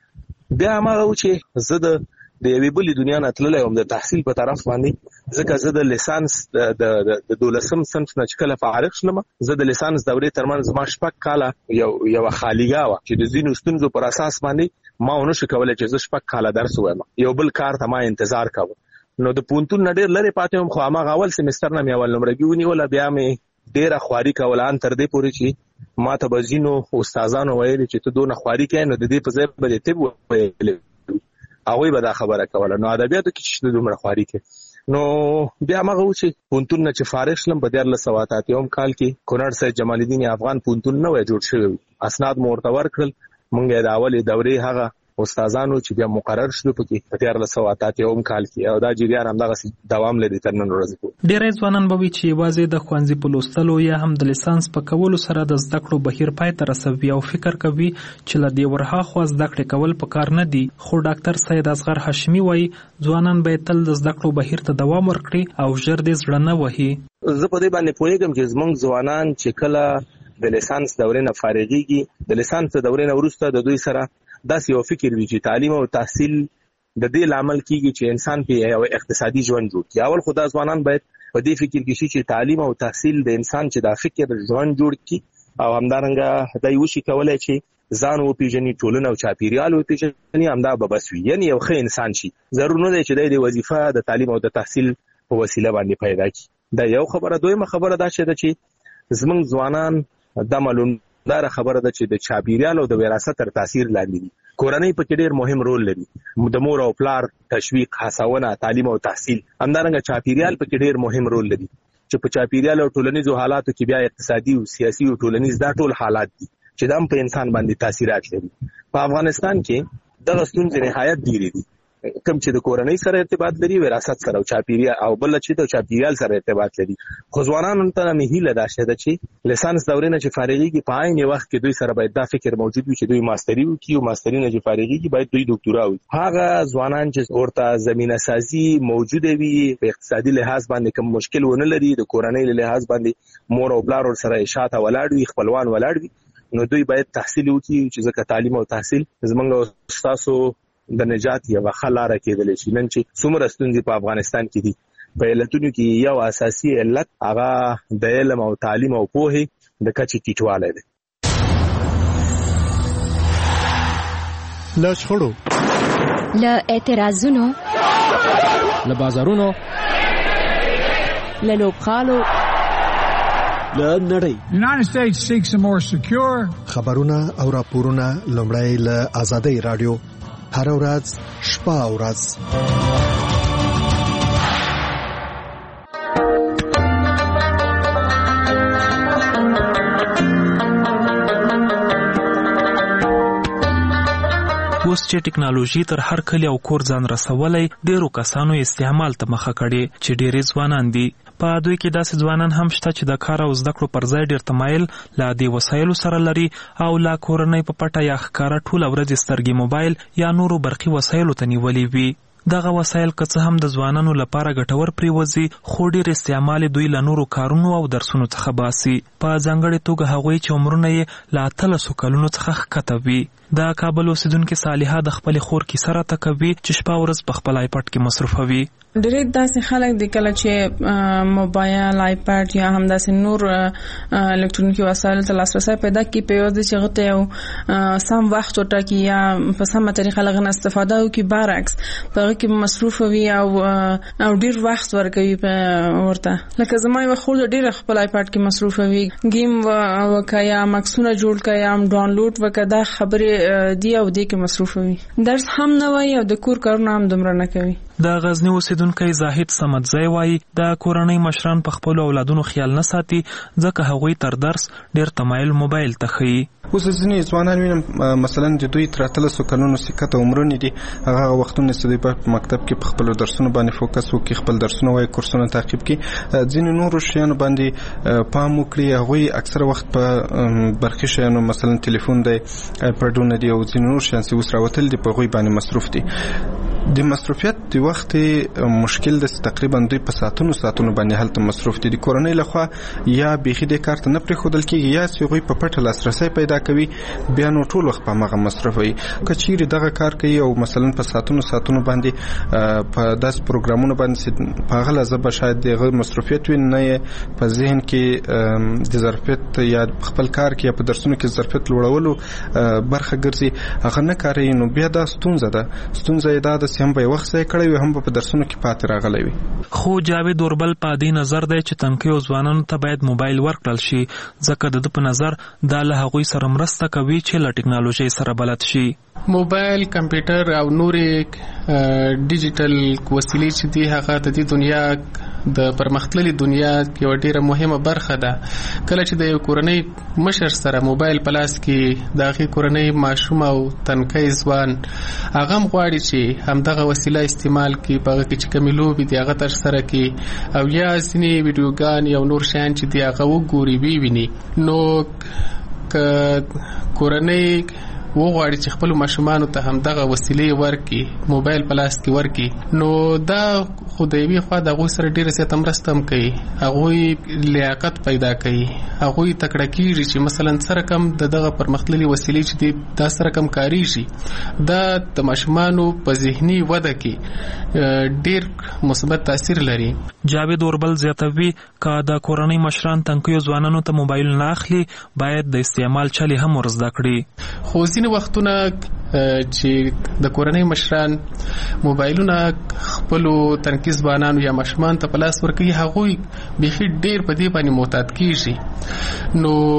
بیا هماغه و چې زه د یوې بلې دنیا نه تللی وم د تحصیل په طرف باندې، ځکه زه د لیسانس د 12م صنف نه چې کله فارغ شلم، زه د لیسانس دورې ترمنځ زما 6 کاله یوه خالیګاه وه چې د ځینو ستونزو پر اساس باندې ما ونه شو کولی چې زه 6 کاله درس ووایم. یو بل کار ته ما انتظار کوم. نو د پونتون نه ډېر لرې پاتې وم، خو هماغه اول سمستر نه مې اول نمرګي ونیوله. بیا مې ډېره خواري کوله ان تر دې پورې چې ما ته به ځینو استادانو ویلي چې ته دونه خواري کوې نو د دې په ځای به دې طب وویلې، هغوی به دا خبره کوله. نو ادبیاتو کې چې دومره خواري کوي. نو بیا هغه و چې پونتون نه چې فارغ شلم په 1488 کال کې کونړ سید جمال الدین افغان پونتون نه وای جوړ شوی. اسناد مو ورته ورکړل. مونږ د اولې دورې هغه استادانو چې بیا مقرر شلو پکې په 1488 کال کې او دا جریان همدغه دوام لري تر نن ورځې پورې. ډېری ځوانان به وي چې یوازې د ښوونځي په لوستلو یا هم د لیسانس په کولو سره د زده کړو بهیر پای ته رسوي او فکر کوي چې له دې ورهاخوا زده کړې کول پکار نه دي. خو ډاکټر سید اصغر هاشمي وایي ځوانان باید تل د زده کړو بهیر ته دوام ورکړي او ژر دې زړه نه وهي. زه په دې باندې پوهېږم چې زموږ ځوانان چې کله د لیسانس دورې نه فارغېږي، د لیسانس دورې نه وروسته د دوی سره داسې یو فکر وي چې تعلیم او تحصیل د دې لامل کیږي چې انسان په یو اقتصادي ژوند جوړ کړي. اول خو دا ځوانان باید په دې فکر کې شي چې تعلیم او تحصیل د انسان چې دا فکر ژوند جوړ کړي او همدارنګه دا یو شي کولای چې ځان وپیژني، ټولنه او چاپیریال وپیژني، همدا به بس وي. یعنی یو ښه انسان شي. ضرور نه دی چې د وظیفه د تعلیم او د تحصیل په وسیله باندې پیدا کړي. دا یو خبره. دویمه خبره دا چې زموږ ځوانان دا معلومدار خبره ده چې د چاپیریال او د وراثت تر تاثیر لاندې دي. کورنۍ پکې ډېر مهم رول لري. د مور او پلار تشویق، هڅونه، تعلیم او تحصیل. همدارنګه چاپیریال پکې ډېر مهم رول لري چې په چاپیریال او ټولنیزو حالاتو کې بیا اقتصادي او سیاسي او ټولنیز دا ټول حالات دي چې دا هم په انسان باندې تاثیرات لري. په افغانستان کې دغه ستونزې نهایت ډېرې دي. کوم چې د کورنۍ سره ارتباط لري، وراثت سره او چاپیریال، او بل چې د چاپیریال سره ارتباط لري. خو ځوانانو ته مې هیله ده چې لیسانس دورې نه چې فارغېږي په عین وخت کې دوی سره باید دا فکر موجود وي چې دوی ماستري وکړي او ماستري نه چې فارغېږي باید دوی ډاکټورا وکړي. هغه ځوانان چې ورته زمینه سازي موجوده وي، په اقتصادي لحاظ باندې کوم مشکل ونه لري، د کورنۍ له لحاظ باندې مور او پلار سره شاته ولاړ وي، خپلوان ولاړ وي، نو دوی باید تحصیل وکړي چې ځکه تعلیم او تحصیل زموږ استادو د نجات یوه ښه لاره کېدلی شي. نن چې څومره ستونزې په افغانستان کې دي، په علتونو کې یو اساسي علت هغه د علم او تعلیم او پوهې د کچې ټیټوالی دی. له شخړو، له اعتراضونو، له بازارونو، له لوبغالو، له نړۍ. United States seeks a more secure. خبرونه او راپورونه لومړی له آزادۍ رادیو هر ورځ شپه او ورځ. اوس چې ټکنالوژي تر هر کلی او کور ځان رسولی، ډیرو کسانو استعمال ته مخه کړې چې ډیری ځوانان دي. په دوی کې داسې ځوانان هم شته چې د کار او زده کړو پر ځای ډیر تمایل له دې وسایلو سره لري او لا کورنۍ په پټه یا ښکاره ټوله ورځ سترګې موبایل یا نورو برقي وسایلو ته نیولې وي. دغه وسایل که څه هم د ځوانانو لپاره ګټور پریوځي، خو ډیر استعمال دوی له نورو کارونو او درسونو څخه باسي. په ځانګړې توګه هغوی چې عمرونه یې له 13 کلونو څخه ښکته وي. د کابل اوسیدونکې صالحه د خپلې خور کیسه راته کوي چې شپه ورځ په خپل آیپډ کې مصروفوي. ډېر داسې خلک دي کله چې موبایل، آیپډ یا هم داسې نور الکترونیکي وسایلو ته لاسرسی پیدا کړي، په یوازې چې هغه ته یو سم وخت وټاکي یا په سمه طریقه له هغه نه استفاده وکړي، برعکس په هغه کې مصروفه وي او ډېر وخت ورکوي ورته. لکه زما یوه خور ډېره خپل آیپډ کې مصروفه وي، گیم وکړه یا مکسونه جوړ کړه یا هم ډاونلوډ وکړه، دا خبرې دی او دې کې مصروفه وي. درس هم نه وایي او د کور کارونه هم دومره نه کوي. د غزنی اوسیدونکو زاهد سمدزی وایي د کورنۍ مشران په خپل اولادونو خیال نه ساتي ځکه هغوی تر درس ډیر تمایل موبایل ته ښیي. اوس ځینې ځوانان وینم مثلا د دوی تر 13 کلونو سکته عمرونه دي، هغه وختونه چې دوی په مکتب کې په خپل درسونو باندې فوکس وکړي، خپل درسونه وایي، کورسونه تعقیب کړي، ځینې نورو شیانو باندې پام وکړي. هغوی اکثره وخت په برخي شیانو مثلا ټلیفون دی، آیپډونه دي او ځینې نور شیان چې اوس راوتل دي په هغوی باندې مصروف دي. د مصروفیت د وخت مشکل د تقریبا دوی په ساعتونو باندې هلته مصروف دي. د کورنۍ لخوا یا بیخي د کار ته نه پرېښودل کېږي یا چې هغوی په پټه لاسرسی پیدا کوي، بیا نو ټول وخت په هماغه مصروف وي. که چیرې دغه کار کوي او مثلا په ساعتونو باندې په داسې پروګرامونو باندې په هغه لحظه به شاید دغه مصروفیت وي، نه یې په ذهن کې د ظرفیت یا خپل کار کې یا په درسونو کې ظرفیت لوړولو برخه ګرځي، هغه نه کاروي، نو بیا دا ستونزه یې دا ده هم به وخت ځای کړی وي، هم په درسونو کې پاتې راغلی وي. خو جاوید اوربل په دې نظر دی چې تنکیو ځوانانو ته باید موبایل ورکړل شي ځکه د په نظر دا له هغوی سره مرسته کوي چې له ټکنالوژي سره بلد شي. موبایل، کمپیوټر او نورې ډیجیټل وسیلې چې دي هغه د دې دنیا د پرمختللي دنیا یو ډیره مهمه برخه ده. کله چې د یو کورنۍ مشر سره موبایل په لاس کې د هغې کورنۍ ماشوم او تنکی ځوان هغه هم غواړي چې همدغه وسیله استعمال کړي، په هغه کې چې کومې لوبې دي هغه ترسره کړي او یا ځینې ویډیوګان یا نور شیان چې دي هغه وګوري وویني. نو که کورنۍ وغواړي چې خپل ماشومانو ته همدغه وسیلې ورکړي، موبایل په لاس کې ورکړي، نو دا خو د یوې خوا د هغوی سره ډېره زیاته مرسته هم کوي، هغوی لیاقت پیدا کوي، هغوی تکړه کېږي چې مثلا سره کم دغه پرمختللي وسیلې چې دي دا سره کم کاریږي. دا د ماشومانو په ذهني وده کې ډېر مثبت تاثیر لري. جاوید اوربل زیاتوي که د کورنۍ مشران تنکیو ځوانانو ته موبایل نه اخلي باید د استعمال چلې هم ور زده کړي. خو ځینې وختونه چې د کورنۍ مشران موبایلونه خپلو تنکي ځوانانو یا ماشومان ته په لاس ورکوي، هغوی بیخي ډېر په دې باندې معتاد کېږي.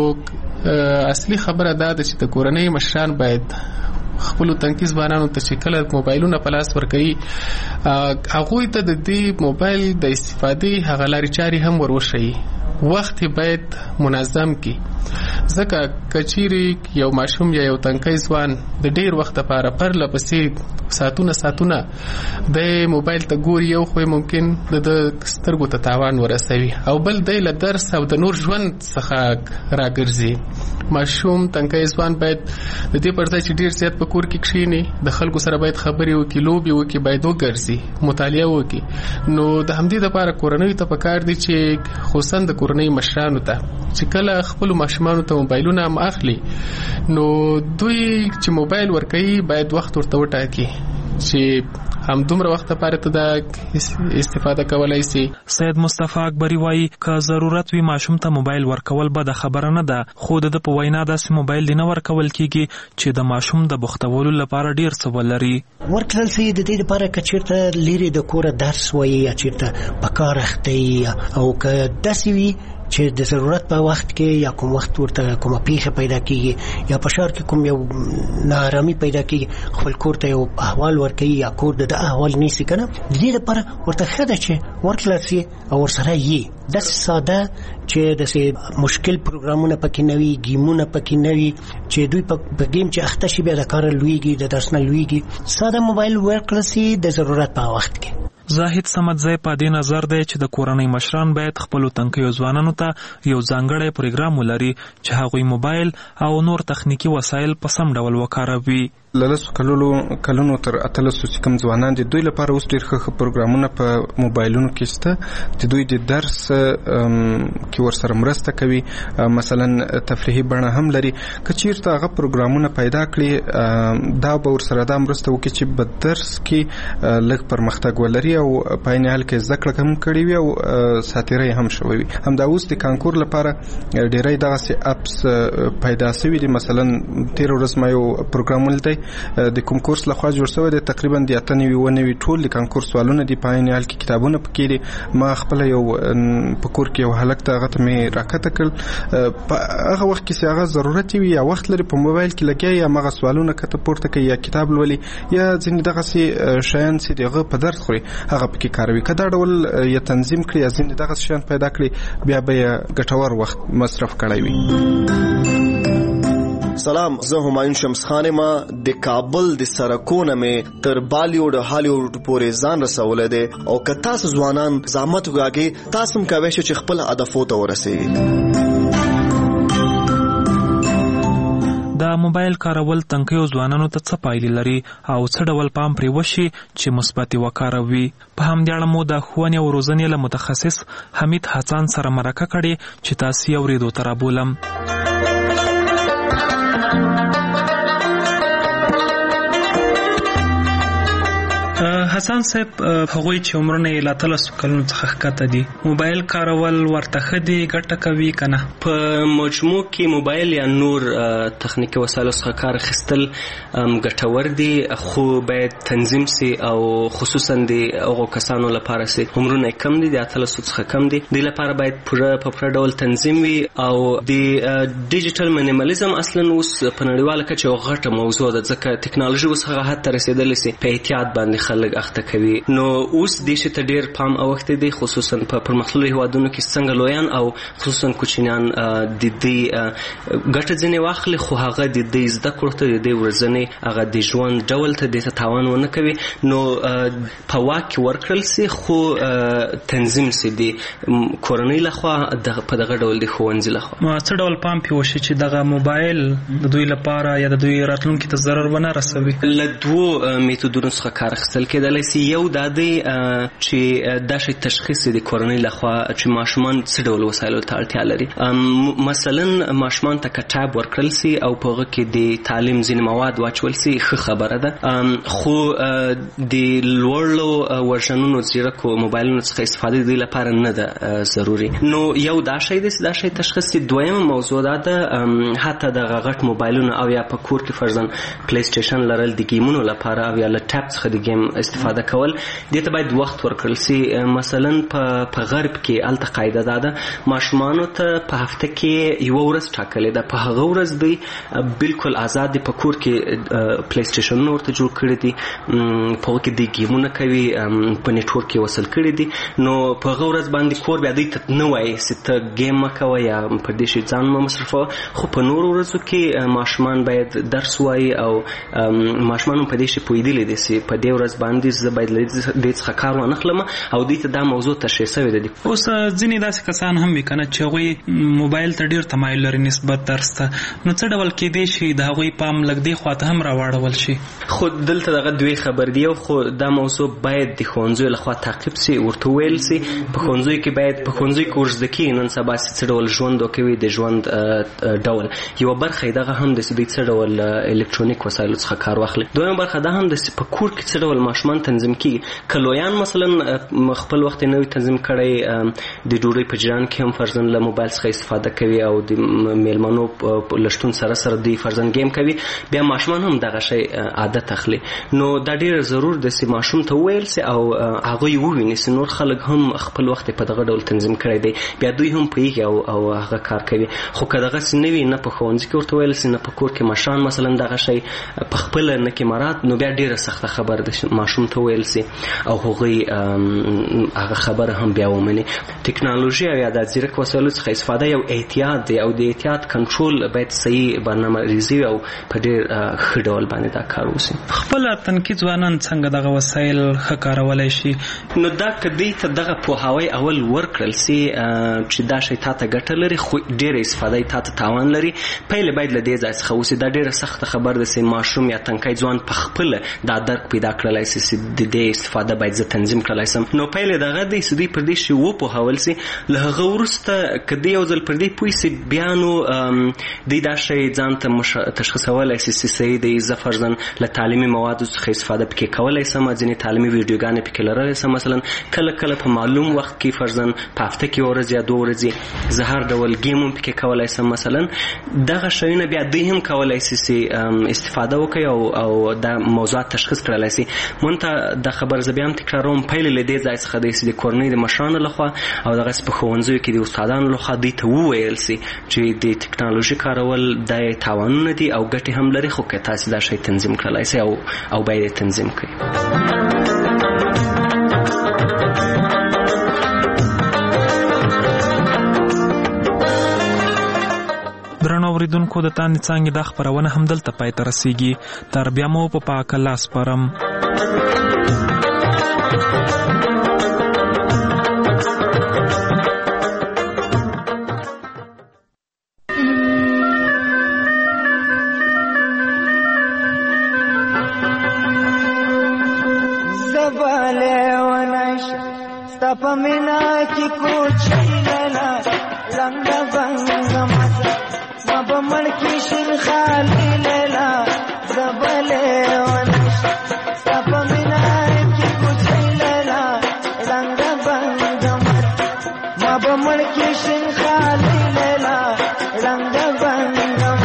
نو اصلي خبره دا ده چې د کورنۍ مشران باید خپلو تنکي ځوانانو ته چې کله موبایلونه په لاس ورکوي هغوی ته د دې موبایل د استفادې هغه لارې چارې هم ور وښیي. وخت باید منظم کی، ځکه کچيري یو ماشوم یا یو تنکی ځوان د ډیر وخت لپاره پرله پسې ساعتونه د موبایل ته ګوري، یو خو ممکن د سترګو ته تاوان ورسوي او بل د له درس او د نور ژوند څخه راګرځي. ماشوم تنکی ځوان باید د دې پر ځای چې ډیر زیات په کور کې کښیني، د خلکو سره باید خبرې وکړي، لوبې وکړي، باید وګرځي، مطالعه وکړي. نو د همدې لپاره کورنۍ ته پکار دي چې خصوصا د کورنۍ مشرانو ته چې کله خپل ماشومانو ته موبایلونه هم اخلي، نو دوی چې موبایل ورکوي باید وخت ورته وټاکي چې هم دومره وخت لپاره ته دا استفاده کولای شي. سید مصطفی اکبری وایي که ضرورت وي ماشوم ته موبایل ورکول به د خبره نه ده، خو د په وینا داسې موبایل دی نه ورکول کیږي چې د ماشوم د بوختولو لپاره ډیر څه ولري. ورکړل شي د دې لپاره چې چیرته لري د کوره درس وایي یا چیرته په کار اخته او که داسې وي چې د ضرورت په وخت کې یا کوم وخت ورته کومه پیښه پیدا کیږي یا په شهر کې کوم یو ناارامي پیدا کیږي، خپل کور ته یو احوال ورکوي یا کور د احوال نیسي کنه، د دې لپاره ورته ښه ده چې ورکړل شي او ورسره یې داسې ساده چې داسې مشکل پروګرامونه پکې نه وي، ګیمونه پکې نه وي چې دوی په ګیم چې اخته شي بیا د کار لویږي، د درس نه لویږي. ساده موبایل ورکړل شي د ضرورت په وخت کې. زاهد سمدزی په دې نظر دی چې د کورنۍ مشران باید خپل تنکیو ځوانانو ته یو ځانګړی پروګرام ولري چې هغوی موبایل او نور تخنیکی وسایل په سم ډول وکاروي. لسو کلونو تر 13 چې کوم ځوانان دي دوی لپاره اوس ډېر ښه پروګرامونه په موبایلونو کې شته چې دوی د درس کې ورسره مرسته کوي، مثلا تفریحي بڼه هم لري. که چیرته هغه پروګرامونه پیدا کړي دا به ورسره دا مرسته وکړي چې په درس کې لږ پرمختګ ولري او په عین حال کې زده کړه هم کړې وي او ساتیري هم شوی وي. همدا اوس د کانکور لپاره ډېرې دغه سي اپس پیدا شوي دي. مثلا تیر ورځ ما یو پروګرام ولته د کوم کورس لخوا جوړ شوی دی، تقریبا د 98 ټول د کانکور سوالونه دي په عین حال کې کتابونه پکې دي. ما خپل یو په کور کې یو هلک ته هغه ته مې راکته کړ په هغه وخت کې چې هغه ضرورت وي یا وخت لري په موبایل کې لګیا یا مغه سوالونه کته پورته کوي یا کتاب لولي یا ځینې دغه سي شیان چې دغه په درد خوري هغه پکې کاروي. کدا ډول یا تنظیم کړی یا ځینې دغه شیان پیدا کړی بیا به ګټور وخت مصرف کړی وي. سلام، زه همایون شمس خان ما د کابل د سرکونه مې تر بالیوډ هالیوډ پورې ځان رسولې ده او که تاسو ځوانان زحمت وکړئ تاسو هم کوئ چې خپل هدفو ته ورسېږئ. د موبایل کارول تنکیو ځوانانو ته څه پایلې لري او څه ډول پام پرې وشي چې مثبت وکاروي؟ په همدې اړه مو د ښوونې او روزنې له متخصص حمید حسن سره مرکه کړې چې تاسو یې اورېدو ته رابولم. حسن صاحب، هغوی چې عمرونه یې له 13 کلونو څخه ښکته دي، موبایل کارول ورته ښه دي، ګټه کوي که نه؟ په مجموع کې موبایل یا نور تخنیکي وسایلو څخه کار اخیستل ګټور دي، خو باید تنظیم سي او خصوصا د هغو کسانو لپاره چې عمرونه کم دي، د 13 څخه کم دي، دوی لپاره باید په پوره ډول تنظیم وي. او د ډیجیټل مینیمالیزم اصلا اوس په نړیواله کچه یو غټه موضوع ده، ځکه ټکنالوژي اوس هغه حد ته رسېدلې چې په احتیاط باندې خلک اخته کوي. نو اوس دې شي ته ډېر پام اوښتی دی، خصوصا په پرمختللو هیوادونو کې څنګه لویان او خصوصا کوچنیان د دې ګټه ځینې واخلي، خو هغه د دې زده کړو ته د دې ورځنې هغه د ژوند ډول ته دې ته تاوان ونه کوي. نو په واک کې ورکړل سي، خو تنظیم سي د کورنۍ لخوا په دغه ډول د ښوونځي لخوا. څه ډول پام پې وشي چې دغه موبایل د دوی لپاره یا د دوی راتلونکي ته ضرر ونه رسوي؟ له دوو میتودونو څخه کار اخیستل کېدلی سي. یو دا دی چې دا شی تشخیص د کورنۍ لخوا چې ماشومان څه ډول وسایلو ته اړتیا لري. مثلا ماشومان ته کتاب ورکړل سي او په هغه کې د تعلیم ځینې مواد واچول سي، ښه خبره ده، خو د لوړو ورژنونو زیرکو موبایلونو څخه استفاده د دوی لپاره نه ده ضروري. نو یو دا شی دی، دا شی تشخیص. دویمه موضوع دا ده حتی دغه غټ موبایلونه او یا په کور کې فرضاً پلی سټیشن لرل د ګیمونو لپاره او یا له ټاپ څخه د ګیم استفاده کول، دې ته باید وخت ورکړل سي. مثلا په غرب کې هلته قاعده دا ده ماشومانو ته په هفته کې یوه ورځ ټاکلې ده، په هغه ورځ دوی بالکل آزاد دي، په کور کې پلی سټیشنونه ورته جوړ کړي دي، په هغه کې دوی ګیمونه کوي، په نیټورک کې وصل کړي دي. نو په هغه ورځ باندې کور بیا دوی ته نه وایي چې ته ګیم مه کوه یا په دې شي ځان مه مصرفوه، خو په نورو ورځو کې ماشومان باید درس وایي او ماشومان په دې شي پوهېدلی دي چې په دې ورځ باندې زه باید له دې څخه کار وانخلم او دوی ته دا موضوع تشریح شوې ده. اوس ځینې داسې کسان هم وي که نه چې هغوی موبایل ته ډېر تمایل لري نسبت درس ته، نو څه ډول کېدی شي د هغوی پام لږ دې خوا ته هم راواړول شي؟ خو دلته دغه دوی خبر دی، خو دا موضوع باید د ښوونځیو لخوا تعقیب سي، ورته وویل سي په ښوونځیو کې باید په ښوونځیو کې ورزده کېږي نن سبا چې څه ډول ژوند وکوي، د ژوند ډول یوه برخه یې دغه هم ده چې دوی څه ډول الکترونیک وسایلو څخه کار واخلي. دویمه برخه دا هم ده چې په کور کې څه ډول ماشومان تنظیم کېږي. که لویان مثلا خپل وخت یې نه وي تنظیم کړی، د ډوډۍ په جریان کې هم فرضاً له موبایل څخه استفاده کوي او د میلمنو له شتون سره سره دوی فرضاً ګیم کوي، بیا ماشومان هم دغه شی عادت اخلي. نو دا ډېر ضرور ده چې ماشوم ته وویل سي او هغوی وویني چې نور خلک هم خپل وخت په دغه ډول تنظیم کړی دی، بیا دوی هم پوهېږي او هغه کار کوي. خو که دغسې نه وي، نه په ښوونځي کې ورته ویل سي، نه په کور کې مشران مثلا دغه شی په خپله نه کې مراد، نو بیا ډېره سخته خبره ده ماشوم ته ویل سي او هغوی هغه خبره هم بیا ومني. ټکنالوژي او یا د ځیرک وسایلو څخه استفاده یو احتیاط دی او د احتیاط کنټرول باید صحیح برنامه ریزي او په ډېر ښه ډول باندې دا کار وشي. خپله تنکي ځوانان څنګه دغه وسایل ښه کارولی شي؟ نو دا که دوی ته دغه پوهاوی اول ورکړل سي چې دا شی تا ته ګټه لري خو ډېره استفاده یې تا ته تاوان لري، پهله باید له دې ځای څخه وسي. دا ډېره سخته خبره ده چې ماشوم یا تنکی ځوان په خپله دا درک پیدا کړلی سي چې د دې استفاده باید زه تنظیم کړلای سم. نو پایله دغه د سدي پر دې شی و په حواله سي له هغه ورسته کدی یو ځل پر دې پوي سي بیانو د دا شی ځان ته تشخیصولای سي چې د زفرزن له تعلیمي موادو څخه استفاده پکې کولای سم، ځینې تعلیمي ویډیوګانې پکې لرلای سم، مثلا کله په معلوم وخت کې فرضاً په هفته کې ورځ یا 2 ورځې زه هر ډول ګیم هم پکې کولای سم. مثلا دغه شیونه بیا دوی هم کولای سي استفاده وکړي او دا موضوعات تشخیص کړلای سي. مونته د خبر زبیان تکراروم پیل له دې ځای څخه د کورنۍ د مشرانو لخوا او دغه په ښوونځیو کې د استادانو لخوا دوی ته وویل سي چې د ټکنالوژي کارول د تاوانونه دي او ګټې هم لري، خو که تاسو دا شی تنظیم کړلای سي او باید تنظیم کړئ. درنو اوریدونکو د تاند څنګه د خبرونه هم دلته پای ته رسیږي. تر بیا مو په پاک الله سپارم. زباله ونش ستپمینا کی کوچ لیلا لنگ بنگ بمړ کې شین خالی لیلا زبله ونش په مینا کې کوچې لیلا رنگ بنگ ما بمړ کې شین خالی لیلا رنگ بنگ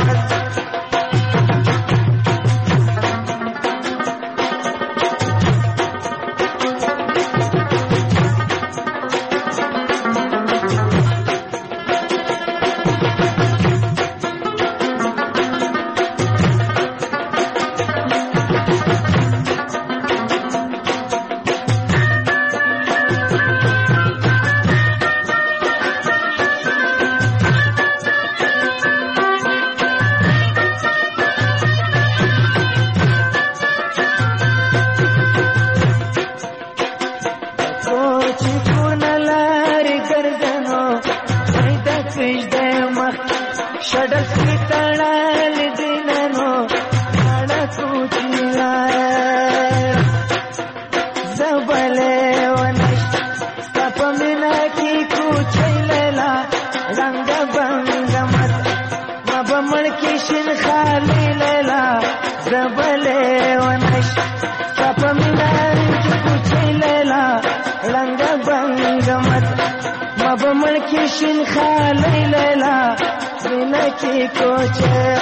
شین خالی لیلا بنا کی کوچه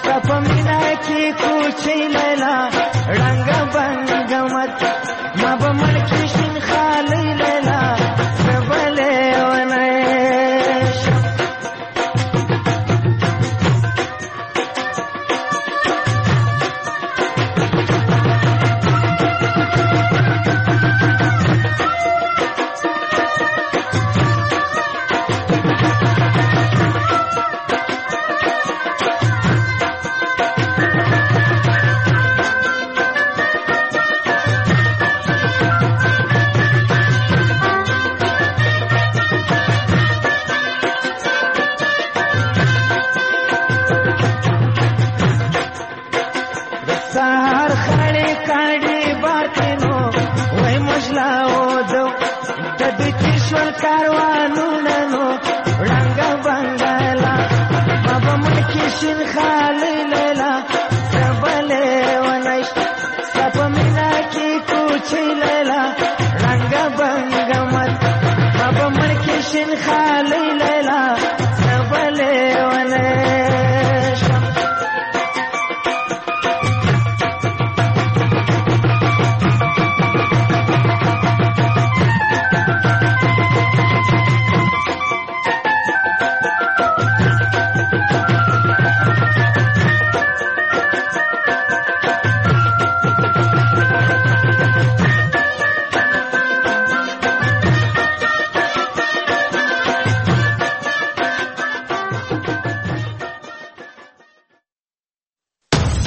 की कुछ लैला रंग बंग मत سهار خړې کاڼې بارکینو وای مجلا او دو د دې کیشور کاروانونه نو رنګ بنگلا بابا ملکی شین خالی لیلا سبله ونش سپ مینا کی کوچی لیلا رنگ بنگمت بابا ملکی شین خالی